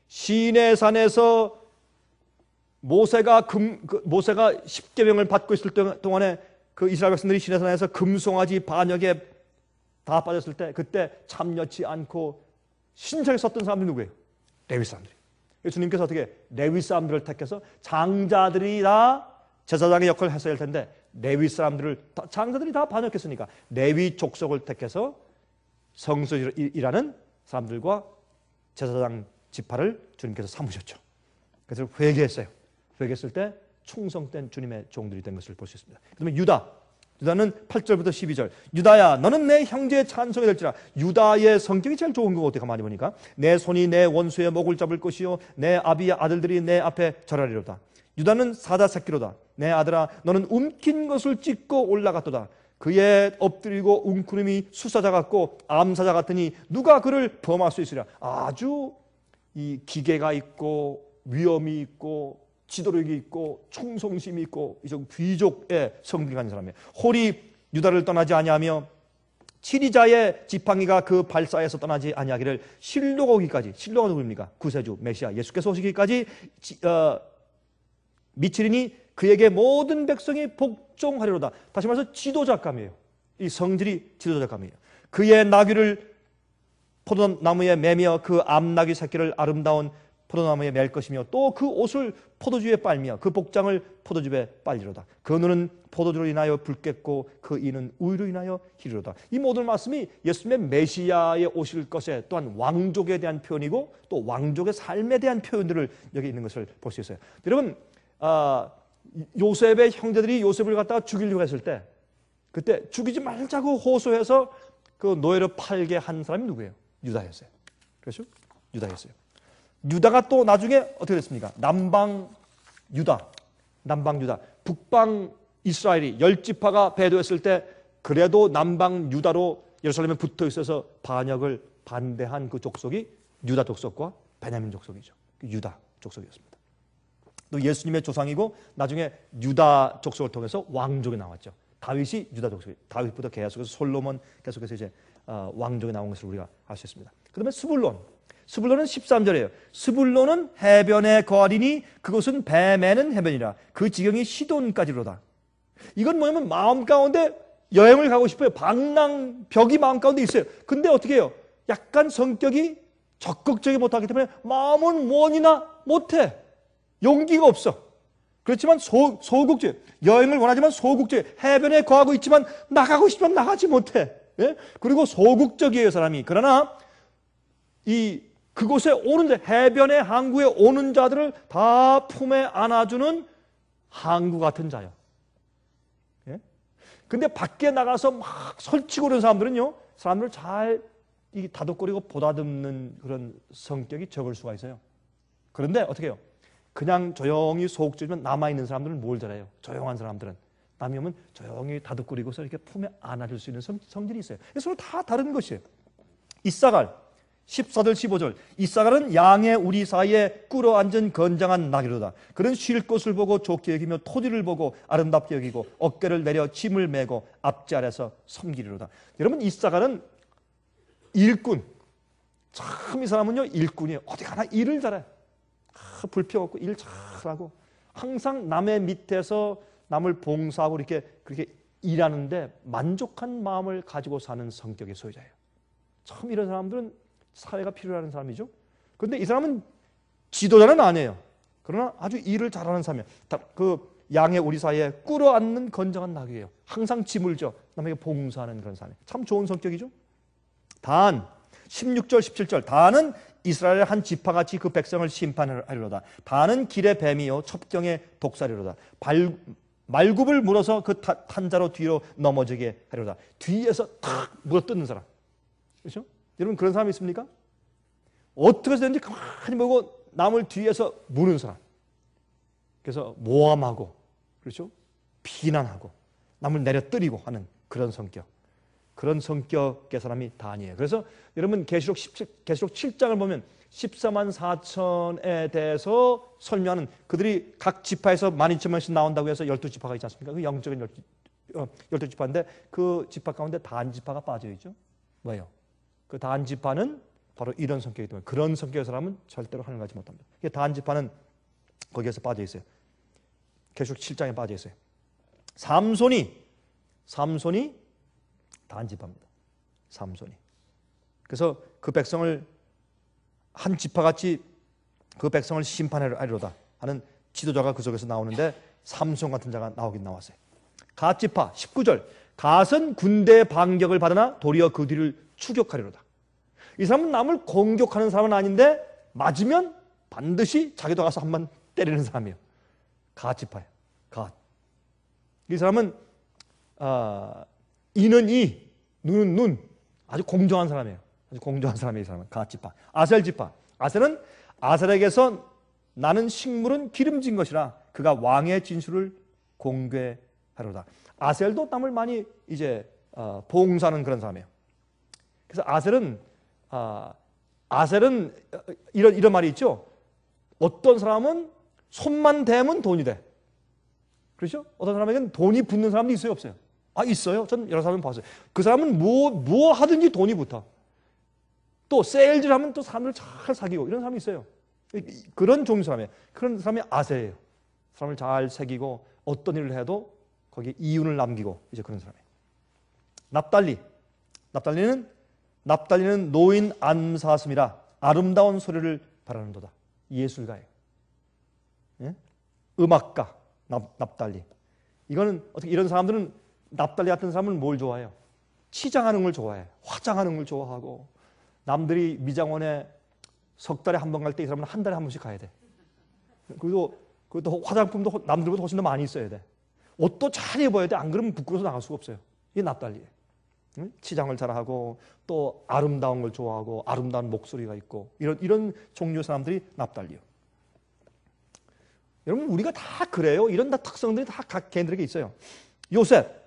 시내산에서 모세가 금, 그 모세가 십계명을 받고 있을 동안에 그 이스라엘 백성들이 시내산에서 금송아지 반역에 다 빠졌을 때 그때 참여치 않고 신청에 섰던 사람들이 누구예요? 레위 사람들이. 주님께서 어떻게 레위 사람들을 택해서 장자들이 다 제사장의 역할을 했어야 할 텐데 레위 사람들을 다, 장자들이 다 반역했으니까 레위 족속을 택해서 성소에 일하는 사람들과 제사장 지파를 주님께서 삼으셨죠. 그래서 회개했어요. 회개했을 때 충성된 주님의 종들이 된 것을 볼 수 있습니다. 그다음에 유다, 유다는 팔 절부터 십이 절. 유다야 너는 내 형제의 찬송이 될지라. 유다의 성격이 제일 좋은 거 어떻게 가만히 보니까 내 손이 내 원수의 목을 잡을 것이요 내 아비의 아들들이 내 앞에 절하리로다. 유다는 사자 새끼로다. 내 아들아 너는 움킨 것을 찢고 올라갔도다. 그의 엎드리고 웅크림이 수사자 같고 암사자 같으니 누가 그를 범할 수 있으랴. 아주 이 기계가 있고 위엄이 있고 지도력이 있고 충성심이 있고 이种귀족의 성격이 가진 사람이에요. 홀이 유다를 떠나지 아니하며 치리자의 지팡이가 그 발사에서 떠나지 아니하기를 실로가 오기까지. 실로가 누구입니까? 구세주 메시아 예수께서 오시기까지 어, 미치리니 그에게 모든 백성이 복종하리로다. 다시 말해서 지도자감이에요. 이 성질이 지도자감이에요. 그의 나귀를 포도나무에 매며 그 암나귀 새끼를 아름다운 포도나무에 맬 것이며 또 그 옷을 포도주에 빨며 그 복장을 포도즙에 빨리로다. 그 눈은 포도주로 인하여 붉겠고 그 이는 우유로 인하여 희리로다. 이 모든 말씀이 예수님의 메시아에 오실 것에 또한 왕족에 대한 표현이고 또 왕족의 삶에 대한 표현들을 여기 있는 것을 볼 수 있어요. 여러분 아, 요셉의 형제들이 요셉을 갖다가 죽이려고 했을 때 그때 죽이지 말자고 호소해서 그 노예로 팔게 한 사람이 누구예요? 유다였어요. 그렇죠? 유다였어요. 유다가 또 나중에 어떻게 됐습니까? 남방 유다, 남방 유다, 북방 이스라엘이 열 지파가 배도했을 때 그래도 남방 유다로 예루살렘에 붙어 있어서 반역을 반대한 그 족속이 유다 족속과 베냐민 족속이죠. 유다 족속이었습니다. 또 예수님의 조상이고 나중에 유다 족속을 통해서 왕족이 나왔죠. 다윗이 유다 족속, 다윗부터 계속해서 솔로몬 계속해서 이제 어, 왕족이 나온 것을 우리가 알 수 있습니다. 그다음에 스불론, 스불론은 십삼 절이에요. 스불론은 해변에 거하리니 그곳은 배 매는 해변이라. 그 지경이 시돈까지로다. 이건 뭐냐면 마음 가운데 여행을 가고 싶어요. 방랑 벽이 마음 가운데 있어요. 근데 어떻게 해요? 약간 성격이 적극적이 못하기 때문에 마음은 원이나 못해. 용기가 없어. 그렇지만 소, 소극적, 여행을 원하지만 소극적, 해변에 거하고 있지만 나가고 싶으면 나가지 못해. 예? 그리고 소극적이에요, 사람이. 그러나 이 그곳에 오는데 해변의 항구에 오는 자들을 다 품에 안아주는 항구 같은 자요. 예? 근데 밖에 나가서 막 설치고 그런 사람들은요, 사람들을 잘 이 다독거리고 보다듬는 그런 성격이 적을 수가 있어요. 그런데 어떻게 해요? 그냥 조용히 소극적이면 남아있는 사람들은 뭘 잘해요? 조용한 사람들은 남이 오면 조용히 다독거리고서 이렇게 품에 안아줄 수 있는 성, 성질이 있어요. 서로 다 다른 것이에요. 이사갈 십사 절 십오 절. 이사갈은 양의 우리 사이에 꿇어앉은 건장한 나귀로다. 그는 쉴 곳을 보고 좋게 여기며 토지를 보고 아름답게 여기고 어깨를 내려 짐을 메고 앞지 아래서 섬기리로다. 여러분 이사갈은 일꾼. 참 이 사람은요 일꾼이에요. 어디 가나 일을 잘해. 아, 불평 없고 일 잘하고 항상 남의 밑에서 남을 봉사하고 이렇게 그렇게 일하는데 만족한 마음을 가지고 사는 성격의 소유자예요. 참 이런 사람들은 사회가 필요한 사람이죠. 그런데 이 사람은 지도자는 아니에요. 그러나 아주 일을 잘하는 사람이에요. 그 양의 우리 사이에 꿇어앉는 건장한 나귀예요. 항상 짐을 져 남에게 봉사하는 그런 사람이에요. 참 좋은 성격이죠. 단 십육 절 십칠 절. 단은 이스라엘의 한 지파같이 그 백성을 심판하리로다. 단은 길의 뱀이요 첩경의 독사리로다. 발, 말굽을 물어서 그 타, 탄자로 뒤로 넘어지게 하리로다. 뒤에서 탁 물어뜯는 사람. 그렇죠? 여러분 그런 사람이 있습니까? 어떻게 해서든지 가만히 보고 남을 뒤에서 무는 사람. 그래서 모함하고 그렇죠? 비난하고 남을 내려뜨리고 하는 그런 성격. 그런 성격의 사람이 단이에요. 그래서 여러분 계시록 십칠, 계시록 칠 장을 보면 십사만 사천에 대해서 설명하는 그들이 각 지파에서 만 이천 명씩 나온다고 해서 열두 지파가 있지 않습니까? 그 영적인 열두, 어, 열두 지파인데 그 지파 가운데 단 지파가 빠져 있죠. 뭐예요? 그 단 지파는 바로 이런 성격이기 때문에 그런 성격의 사람은 절대로 하늘 가지 못합니다. 단 지파는 거기에서 빠져 있어요. 계시록 칠 장에 빠져 있어요. 삼손이 삼손이 단 지파입니다. 삼손이. 그래서 그 백성을 한 지파같이 그 백성을 심판하리로다 하는 지도자가 그 속에서 나오는데 삼손 같은 자가 나오긴 나왔어요. 갓 지파 십구 절. 갓은 군대 반격을 받으나 도리어 그 뒤를 추격하리로다. 이 사람은 남을 공격하는 사람은 아닌데 맞으면 반드시 자기도 가서 한번 때리는 사람이에요. 갓 지파예요. 갓. 이 사람은 아, 이는 이, 눈은 눈. 아주 공정한 사람이에요. 아주 공정한 사람이에요. 이 사람은 갓 지파. 아셀 지파. 아셀은 아셀에게서 나는 식물은 기름진 것이라 그가 왕의 진술을 공개하려다. 아셀도 땀을 많이 이제 어, 봉사하는 그런 사람이에요. 그래서 아셀은 아, 아셀은 이런 이런 말이 있죠. 어떤 사람은 손만 대면 돈이 돼. 그렇죠? 어떤 사람에게는 돈이 붙는 사람도 있어요, 없어요? 아, 있어요. 전 여러 사람을 봤어요. 그 사람은 뭐, 뭐 하든지 돈이 붙어. 또 세일즈를 하면 또 사람을 잘 사귀고 이런 사람이 있어요. 그런 종류 사람이에요. 그런 사람이 아세예요. 사람을 잘 새기고 어떤 일을 해도 거기에 이윤을 남기고 이제 그런 사람이에요. 납달리. 납달리는 납달리는 노인 암사슴이라 아름다운 소리를 바라는도다. 예술가예요. 예? 음악가 납, 납달리. 이거는 어떻게 이런 사람들은 납달리 같은 사람은 뭘 좋아해요? 치장하는 걸 좋아해. 화장하는 걸 좋아하고 남들이 미장원에 석 달에 한 번 갈 때 이 사람은 한 달에 한 번씩 가야 돼. 그리고 그것도 화장품도 남들보다 훨씬 더 많이 써야 돼. 옷도 잘 입어야 돼. 안 그러면 부끄러워서 나갈 수가 없어요. 이게 납달리예요. 응? 치장을 잘하고 또 아름다운 걸 좋아하고 아름다운 목소리가 있고 이런 이런 종류의 사람들이 납달리요. 여러분 우리가 다 그래요. 이런 다 특성들이 다 각 개인들에게 있어요. 요셉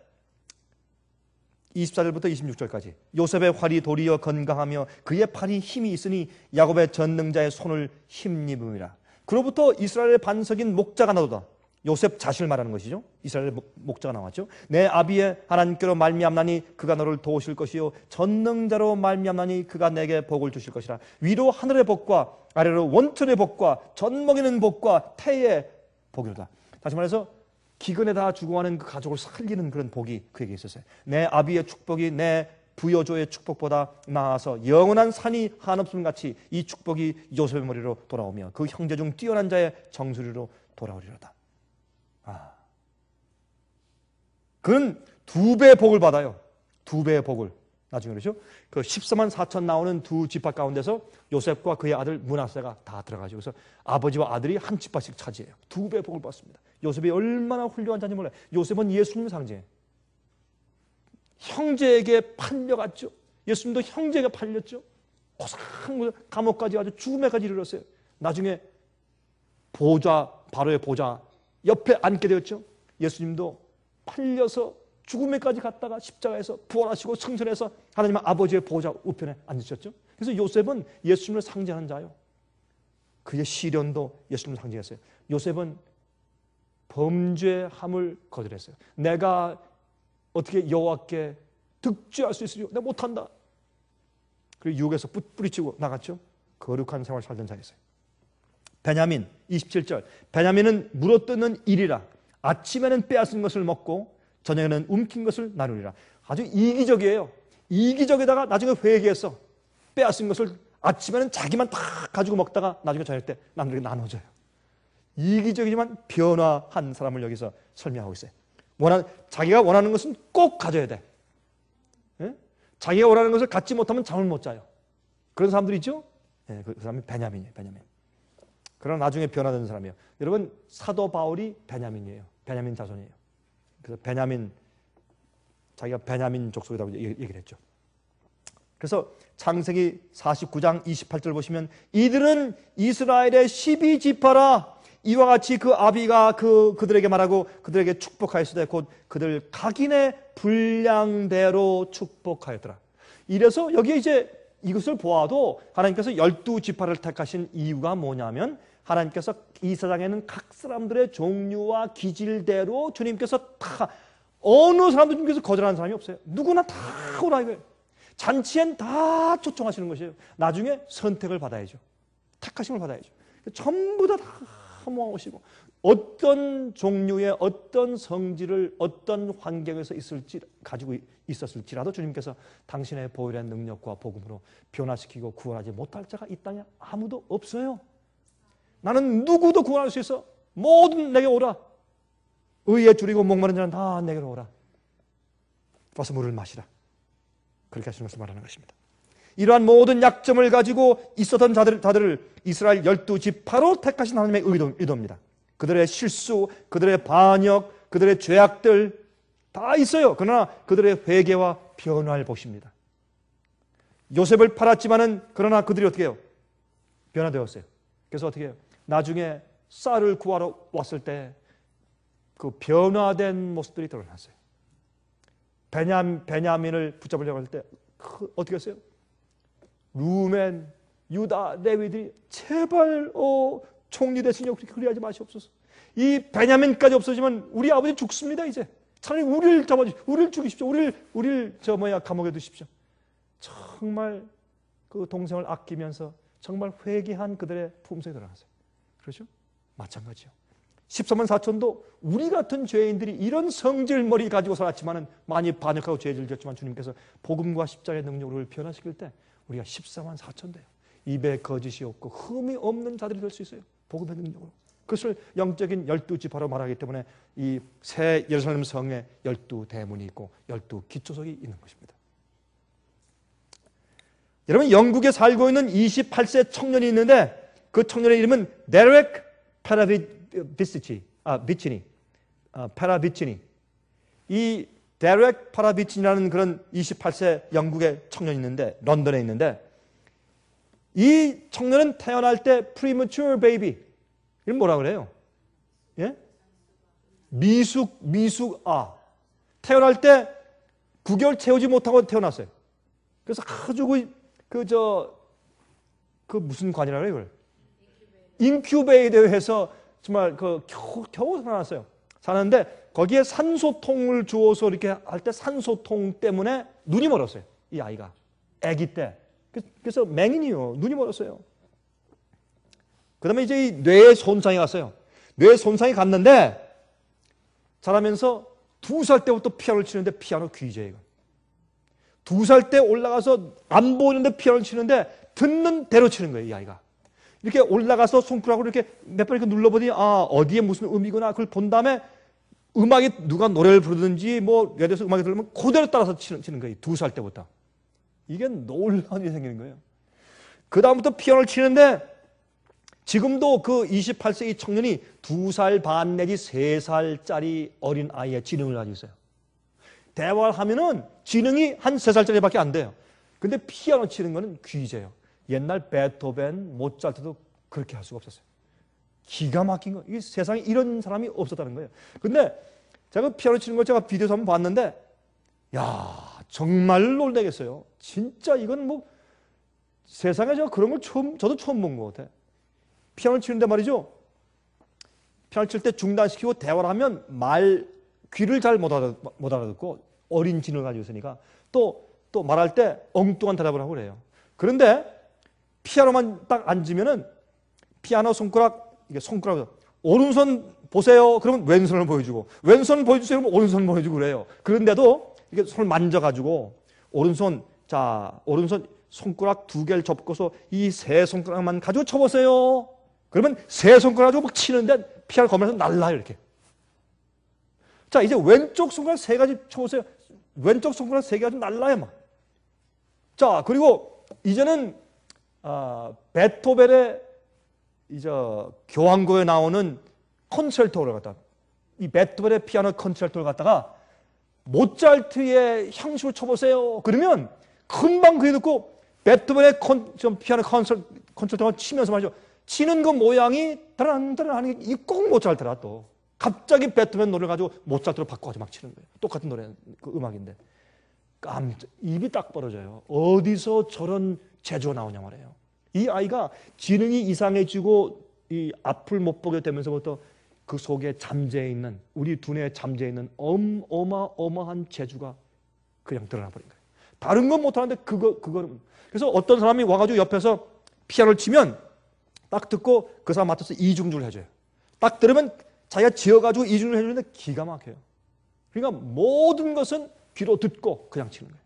이십사 절부터 이십육 절까지 요셉의 활이 도리어 건강하며 그의 팔이 힘이 있으니 야곱의 전능자의 손을 힘입음이라. 그로부터 이스라엘의 반석인 목자가 나도다. 요셉 자신을 말하는 것이죠. 이스라엘의 목자가 나왔죠. 내 아비의 하나님께로 말미암나니 그가 너를 도우실 것이요 전능자로 말미암나니 그가 내게 복을 주실 것이라. 위로 하늘의 복과 아래로 원천의 복과 젖먹이는 복과 태의 복이로다. 다시 말해서 기근에 다 죽어가는 그 가족을 살리는 그런 복이 그에게 있었어요. 내 아비의 축복이 내 부여조의 축복보다 나아서 영원한 산이 한없음 같이 이 축복이 요셉의 머리로 돌아오며 그 형제 중 뛰어난 자의 정수리로 돌아오리로다. 아, 그는 두 배의 복을 받아요. 두 배의 복을. 나중에 그러죠. 그 십사만 사천 나오는 두 지파 가운데서 요셉과 그의 아들 므낫세가 다 들어가죠. 그래서 아버지와 아들이 한 지파씩 차지해요. 두 배의 복을 받습니다. 요셉이 얼마나 훌륭한 자인지 몰라요. 요셉은 예수님의 상징이에요. 형제에게 팔려갔죠. 예수님도 형제에게 팔렸죠. 고상한 감옥까지 가서 죽음에까지 이르렀어요. 나중에 보좌, 바로의 보좌 옆에 앉게 되었죠. 예수님도 팔려서 죽음에까지 갔다가 십자가에서 부활하시고 승천해서 하나님 아버지의 보좌 우편에 앉으셨죠. 그래서 요셉은 예수님을 상징하는 자요. 그의 시련도 예수님을 상징했어요. 요셉은 범죄함을 거절했어요. 내가 어떻게 여호와께 득죄할 수 있으리요? 내가 못한다. 그리고 유혹에서 뿌리치고 나갔죠. 거룩한 생활을 살던 자였어요. 베냐민 이십칠 절. 베냐민은 물어뜯는 일이라 아침에는 빼앗은 것을 먹고 저녁에는 움킨 것을 나누리라. 아주 이기적이에요. 이기적에다가 나중에 회개해서 빼앗은 것을 아침에는 자기만 다 가지고 먹다가 나중에 저녁 때 남들에게 나눠줘요. 이기적이지만 변화한 사람을 여기서 설명하고 있어요. 원하는, 자기가 원하는 것은 꼭 가져야 돼. 예? 자기가 원하는 것을 갖지 못하면 잠을 못 자요. 그런 사람들 있죠? 예, 그, 그 사람이 베냐민이에요. 베냐민. 그러나 나중에 변화된 사람이에요. 여러분 사도 바울이 베냐민이에요. 베냐민 자손이에요. 그래서 베냐민, 자기가 베냐민 족속이라고 얘기를 했죠. 그래서 창세기 사십구 장 이십팔 절 보시면 이들은 이스라엘의 십이 지파라. 이와 같이 그 아비가 그, 그들에게 말하고 그들에게 축복하였으되 곧 그들 각인의 분량대로 축복하였더라. 이래서 여기에 이제 이것을 보아도 하나님께서 열두 지파를 택하신 이유가 뭐냐면 하나님께서 이 세상에는 각 사람들의 종류와 기질대로 주님께서 다 어느 사람도 주님께서 거절하는 사람이 없어요. 누구나 다 오라 이거예요. 잔치엔 다 초청하시는 것이에요. 나중에 선택을 받아야죠. 택하심을 받아야죠. 전부 다 다 모아오시고 어떤 종류의 어떤 성질을 어떤 환경에서 있을지 가지고 있었을지라도 주님께서 당신의 보혈의 능력과 복음으로 변화시키고 구원하지 못할 자가 이 땅에 아무도 없어요. 나는 누구도 구원할 수 있어. 모든 내게 오라. 의에 줄이고 목마른 자는 다 내게로 오라. 와서 물을 마시라. 그렇게 하시는 것을 말하는 것입니다. 이러한 모든 약점을 가지고 있었던 자들, 자들을 이스라엘 열두 지파로 택하신 하나님의 의도, 의도입니다. 그들의 실수, 그들의 반역, 그들의 죄악들, 다 있어요. 그러나 그들의 회개와 변화를 보십니다. 요셉을 팔았지만은 그러나 그들이 어떻게 해요? 변화되었어요. 그래서 어떻게 해요? 나중에 쌀을 구하러 왔을 때 그 변화된 모습들이 드러났어요. 베냐민, 베냐민을 붙잡으려고 할 때 어떻게 했어요? 루멘, 유다, 레위들이 제발 어, 총리 대신여 그리하지 마시옵소서. 이 베냐민까지 없어지면 우리 아버지 죽습니다. 이제 차라리 우리를 잡아 주십시오. 우리를 죽이십시오. 우리를 우리를 저 뭐야 감옥에 두십시오. 정말 그 동생을 아끼면서 정말 회개한 그들의 품성이 드러났어요. 그렇죠? 마찬가지요. 십사만 사천도 우리 같은 죄인들이 이런 성질머리 가지고 살았지만은 많이 반역하고 죄를 지었지만 주님께서 복음과 십자가의 능력으로 변화시킬 때 우리가 십사만 사천 돼요. 입에 거짓이 없고 흠이 없는 자들이 될 수 있어요. 복음의 능력으로. 그것을 영적인 열두 지파로 말하기 때문에 이 새 예루살렘 성에 열두 대문이 있고 열두 기초석이 있는 것입니다. 여러분 영국에 살고 있는 이십팔 세 청년이 있는데 그 청년의 이름은 데렉 파라비치니, 아 비치니, 아, 파라비치니. 이 데렉 파라비치니라는 그런 이십팔 세 영국의 청년이 있는데 런던에 있는데 이 청년은 태어날 때 premature baby. 이건 뭐라 그래요? 예? 미숙 미숙아. 태어날 때 구 개월 채우지 못하고 태어났어요. 그래서 아주 그 그 저 그 무슨 관이라 그래요, 이걸? 인큐베이터 해서 정말 그 겨우, 겨우 살아났어요. 사는데 거기에 산소통을 주어서 이렇게 할 때 산소통 때문에 눈이 멀었어요. 이 아이가 아기 때. 그래서 맹인이요. 눈이 멀었어요. 그 다음에 이제 이 뇌에 손상이 갔어요. 뇌에 손상이 갔는데 자라면서 두 살 때부터 피아노를 치는데 피아노 귀재예요. 두 살 때 올라가서 안 보이는데 피아노를 치는데 듣는 대로 치는 거예요. 이 아이가. 이렇게 올라가서 손가락으로 이렇게 몇 번 이렇게 눌러보니 아 어디에 무슨 음이구나 그걸 본 다음에 음악이 누가 노래를 부르든지 뭐 예를 들어서 음악이 들으면 그대로 따라서 치는, 치는 거예요. 두 살 때부터. 이게 놀라운 일이 생기는 거예요. 그 다음부터 피아노를 치는데 지금도 그 이십팔 세 이 청년이 두 살 반 내지 세 살짜리 어린 아이의 지능을 가지고 있어요. 대화를 하면은 지능이 한 세 살짜리밖에 안 돼요. 근데 피아노 치는 거는 귀재예요. 옛날 베토벤, 모차르트도 그렇게 할 수가 없었어요. 기가 막힌 거. 이 세상에 이런 사람이 없었다는 거예요. 근데 제가 피아노 치는 걸 제가 비디오에서 한번 봤는데 야 정말 놀라겠어요. 진짜 이건 뭐 세상에 제가 그런 걸 처음, 저도 처음 본 것 같아요. 피아노 치는데 말이죠. 피아노 칠 때 중단시키고 대화를 하면 말, 귀를 잘 못 알아, 못 알아듣고 어린 지능을 가지고 있으니까 또, 또 말할 때 엉뚱한 대답을 하고 그래요. 그런데 피아노만 딱 앉으면은 피아노 손가락, 이게 손가락, 오른손 보세요. 그러면 왼손을 보여주고, 왼손 보여주세요. 그러면 오른손 보여주고 그래요. 그런데도 이게 손을 만져가지고, 오른손, 자, 오른손 손가락 두 개를 접고서 이 세 손가락만 가지고 쳐보세요. 그러면 세 손가락 가지고 막 치는데 피아노 거면서 날라요, 이렇게. 자, 이제 왼쪽 손가락 세 가지 쳐보세요. 왼쪽 손가락 세 개 가지고 날라요, 막. 자, 그리고 이제는, 아, 베토벤의 이제 교향곡에 나오는 콘체르토를 갖다, 이 베토벤의 피아노 콘체르토를 갖다가 모차르트의 향수를 쳐보세요. 그러면 금방 그게 듣고 베토벤의 콘, 좀 피아노 콘체르토를 치면서 말이죠. 치는 그 모양이 따란따란 하는 게 꼭 모차르트라 또. 갑자기 베토벤 노래를 가지고 모차르트로 바꿔가지고 막 치는 거예요. 똑같은 노래, 그 음악인데. 깜짝, 입이 딱 벌어져요. 어디서 저런 재주가 나오냐 말이에요. 이 아이가 지능이 이상해지고 이 앞을 못 보게 되면서부터 그 속에 잠재해 있는, 우리 두뇌에 잠재해 있는 어마어마한 재주가 그냥 드러나 버린 거예요. 다른 건 못하는데 그거, 그거는. 그래서 어떤 사람이 와가지고 옆에서 피아노를 치면 딱 듣고 그 사람 맞춰서 이중주를 해줘요. 딱 들으면 자기가 지어가지고 이중주를 해주는데 기가 막혀요. 그러니까 모든 것은 귀로 듣고 그냥 치는 거예요.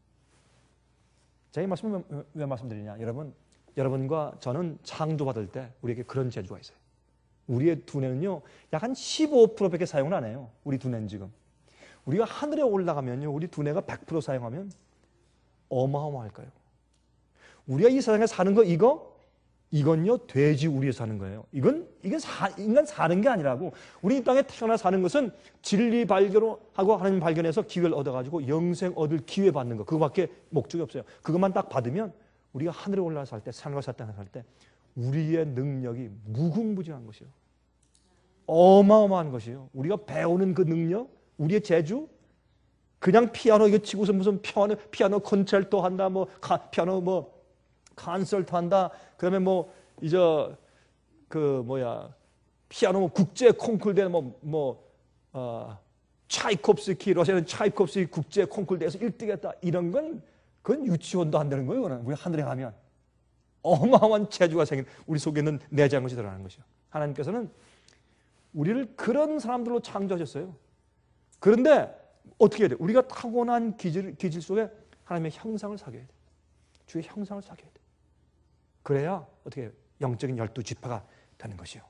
제가 이 말씀을 왜, 왜 말씀드리냐. 여러분, 여러분과 저는 창조받을 때 우리에게 그런 재주가 있어요. 우리의 두뇌는요, 약 한 십오 퍼센트밖에 사용을 안 해요. 우리 두뇌는 지금. 우리가 하늘에 올라가면요, 우리 두뇌가 백 퍼센트 사용하면 어마어마할까요? 우리가 이 세상에 사는 거 이거 이건요 돼지 우리에 사는 거예요. 이건 이게 사, 인간 사는 게 아니라고. 우리 이 땅에 태어나 사는 것은 진리 발견하고 하나님 발견해서 기회를 얻어가지고 영생 얻을 기회 받는 거, 그거밖에 목적이 없어요. 그것만 딱 받으면 우리가 하늘에 올라가 살 때, 산과 사탕을 살 때 우리의 능력이 무궁무진한 것이요, 어마어마한 것이요. 우리가 배우는 그 능력, 우리의 재주, 그냥 피아노 이거 치고서 무슨 피아노 피아노 콘체르토 한다, 뭐 카, 피아노 뭐 콘서트 한다. 그다음에 뭐 이제 그 뭐야 피아노 뭐 국제 콩쿨 대회 뭐뭐 어, 차이콥스키, 러시아는 차이콥스키 국제 콩쿨 대회에서 일 등 했다. 이런 건 그건 유치원도 안 되는 거예요. 우리 하늘에 가면 어마어마한 재주가 생긴 우리 속에 있는 내재한 것이 드러나는 것이요. 하나님께서는 우리를 그런 사람들로 창조하셨어요. 그런데 어떻게 해야 돼? 우리가 타고난 기질, 기질 속에 하나님의 형상을 사귀어야 돼. 주의 형상을 사귀어야 돼. 그래야 어떻게 해요? 영적인 열두 지파가 되는 것이요.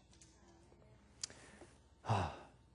아.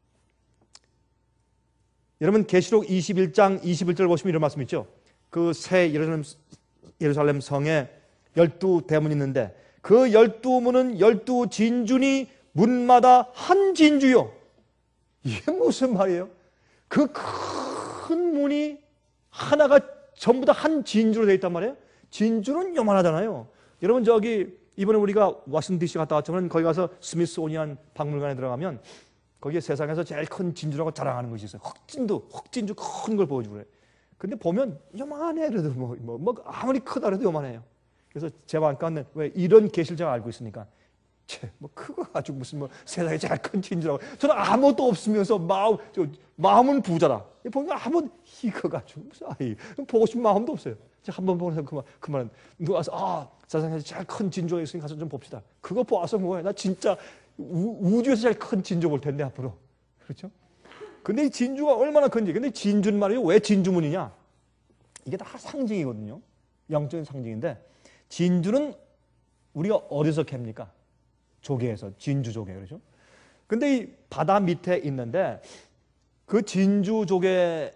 여러분 계시록 이십일 장 이십일 절 보시면 이런 말씀 있죠. 그 새 예루살렘, 예루살렘 성에 열두 대문이 있는데 그 열두 문은 열두 진주니 문마다 한 진주요. 이게 무슨 말이에요? 그 큰 문이 하나가 전부 다 한 진주로 되어 있단 말이에요. 진주는 요만하잖아요. 여러분 저기 이번에 우리가 워싱턴 디씨 갔다 왔지만 거기 가서 스미소니안 박물관에 들어가면 거기에 세상에서 제일 큰 진주라고 자랑하는 것이 있어요. 흑진주, 흑진주 큰 걸 보여주고 그래. 근데 보면 요만해. 그래도 뭐, 뭐, 뭐 아무리 크다 그래도 요만해요. 그래서 제 마음가는 왜 이런 계시를 제가 알고 있으니까 쟤, 뭐 그거 가지고 무슨 뭐 세상에 제일 큰 진주라고. 저는 아무것도 없으면서 마음, 저, 마음은 부자라. 보면 아무 이거 가지고 무슨 아이 보고 싶은 마음도 없어요. 한번 보면서 그만 그만 누가 와서 아 세상에서 제일 큰 진주가 있으니 가서 좀 봅시다. 그거 보아서 뭐해? 나 진짜 우, 우주에서 제일 큰 진주 볼 텐데 앞으로. 그렇죠? 근데 이 진주가 얼마나 큰지. 근데 진주는 말이에요. 왜 진주문이냐? 이게 다 상징이거든요. 영적인 상징인데 진주는 우리가 어디서 캡니까? 조개에서, 진주 조개. 그렇죠? 근데 이 바다 밑에 있는데 그 진주 조개,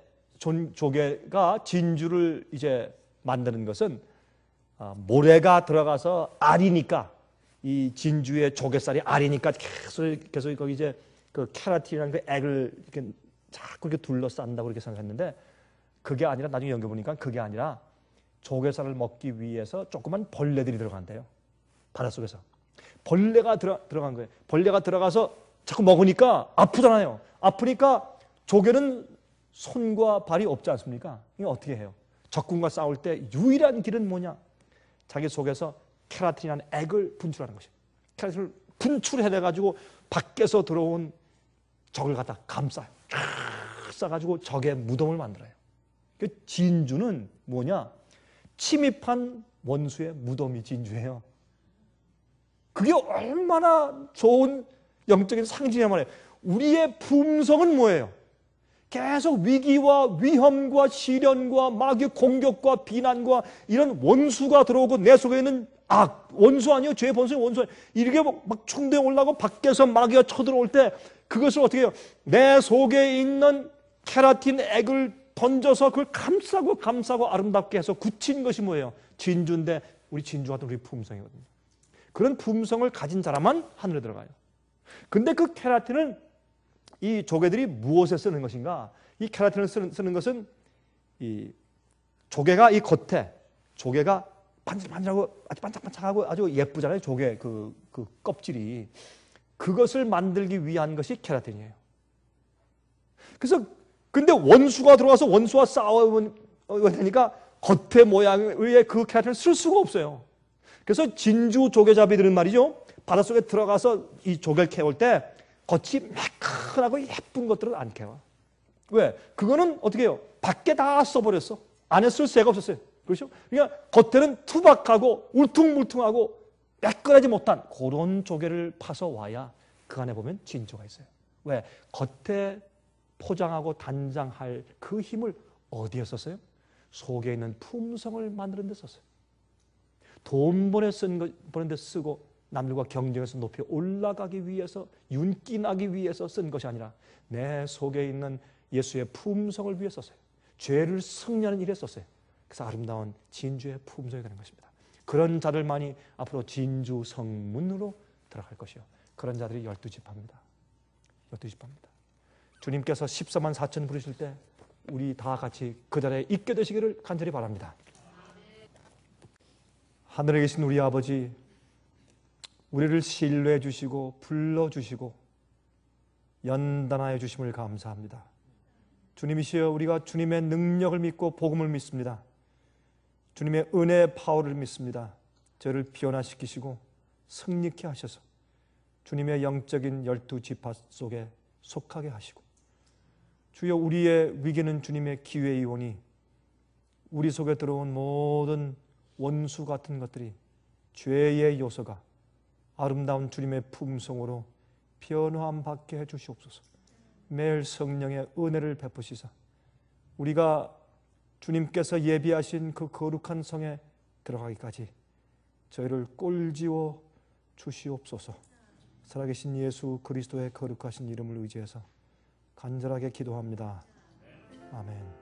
조개가 진주를 이제 만드는 것은 모래가 들어가서 알이니까 이 진주의 조개살이 알이니까 계속 계속 거기 이제 그 케라틴이라는 그 액을 이렇게 자꾸 이렇게 둘러싼다고 그렇게 생각했는데 그게 아니라 나중에 연구 보니까 그게 아니라 조개살을 먹기 위해서 조그만 벌레들이 들어간대요. 바닷속에서. 벌레가 들어, 들어간 거예요. 벌레가 들어가서 자꾸 먹으니까 아프잖아요. 아프니까 조개는 손과 발이 없지 않습니까? 이거 어떻게 해요? 적군과 싸울 때 유일한 길은 뭐냐? 자기 속에서 케라틴이라는 액을 분출하는 것이에요. 케라틴을 분출해내가지고 밖에서 들어온 적을 갖다 감싸요. 쫙 싸가지고 적의 무덤을 만들어요. 그 진주는 뭐냐? 침입한 원수의 무덤이 진주예요. 그게 얼마나 좋은 영적인 상징이란 말이에요. 우리의 품성은 뭐예요? 계속 위기와 위험과 시련과 마귀의 공격과 비난과 이런 원수가 들어오고 내 속에 있는 악, 원수 아니요? 죄의 본성이 원수 아니에요? 이렇게 막, 막 충동이 올라가고 밖에서 마귀가 쳐들어올 때 그것을 어떻게 해요? 내 속에 있는 케라틴 액을 던져서 그걸 감싸고 감싸고 아름답게 해서 굳힌 것이 뭐예요? 진주인데 우리 진주 같은 우리 품성이거든요. 그런 품성을 가진 사람만 하늘에 들어가요. 근데 그 케라틴은 이 조개들이 무엇에 쓰는 것인가? 이 케라틴을 쓰는, 쓰는 것은 이 조개가 이 겉에 조개가 반질반질하고 아주 반짝반짝하고 아주 예쁘잖아요. 조개 그, 그 껍질이 그것을 만들기 위한 것이 케라틴이에요. 그래서 근데 원수가 들어와서 원수와 싸워야 되니까 겉의 모양의 그 케라틴을 쓸 수가 없어요. 그래서 진주 조개잡이들은 말이죠. 바닷속에 들어가서 이 조개를 캐올 때 겉이 매끈하고 예쁜 것들은 안 캐와. 왜? 그거는 어떻게 해요? 밖에 다 써버렸어. 안에 쓸 새가 없었어요. 그렇죠? 그러니까 겉에는 투박하고 울퉁불퉁하고 매끈하지 못한 그런 조개를 파서 와야 그 안에 보면 진주가 있어요. 왜? 겉에 포장하고 단장할 그 힘을 어디에 썼어요? 속에 있는 품성을 만드는 데 썼어요. 돈 보내 쓴 거, 보낸 데 쓰고 남들과 경쟁해서 높이 올라가기 위해서 윤기 나기 위해서 쓴 것이 아니라 내 속에 있는 예수의 품성을 위해 썼어요. 죄를 승리하는 일에 썼어요. 그래서 아름다운 진주의 품성이 되는 것입니다. 그런 자들만이 앞으로 진주 성문으로 들어갈 것이요. 그런 자들이 열두 지파입니다. 열두 지파입니다. 주님께서 십사만 사천 부르실 때 우리 다 같이 그 자리에 있게 되시기를 간절히 바랍니다. 하늘에 계신 우리 아버지, 우리를 신뢰해 주시고 불러주시고 연단하여 주심을 감사합니다. 주님이시여, 우리가 주님의 능력을 믿고 복음을 믿습니다. 주님의 은혜의 파워를 믿습니다. 저를 변화시키시고 승리케 하셔서 주님의 영적인 열두 지파 속에 속하게 하시고, 주여, 우리의 위기는 주님의 기회의 원이 우리 속에 들어온 모든 원수 같은 것들이, 죄의 요소가 아름다운 주님의 품성으로 변화함 받게 해주시옵소서. 매일 성령의 은혜를 베푸시사 우리가 주님께서 예비하신 그 거룩한 성에 들어가기까지 저희를 꼴지워 주시옵소서. 살아계신 예수 그리스도의 거룩하신 이름을 의지해서 간절하게 기도합니다. 아멘.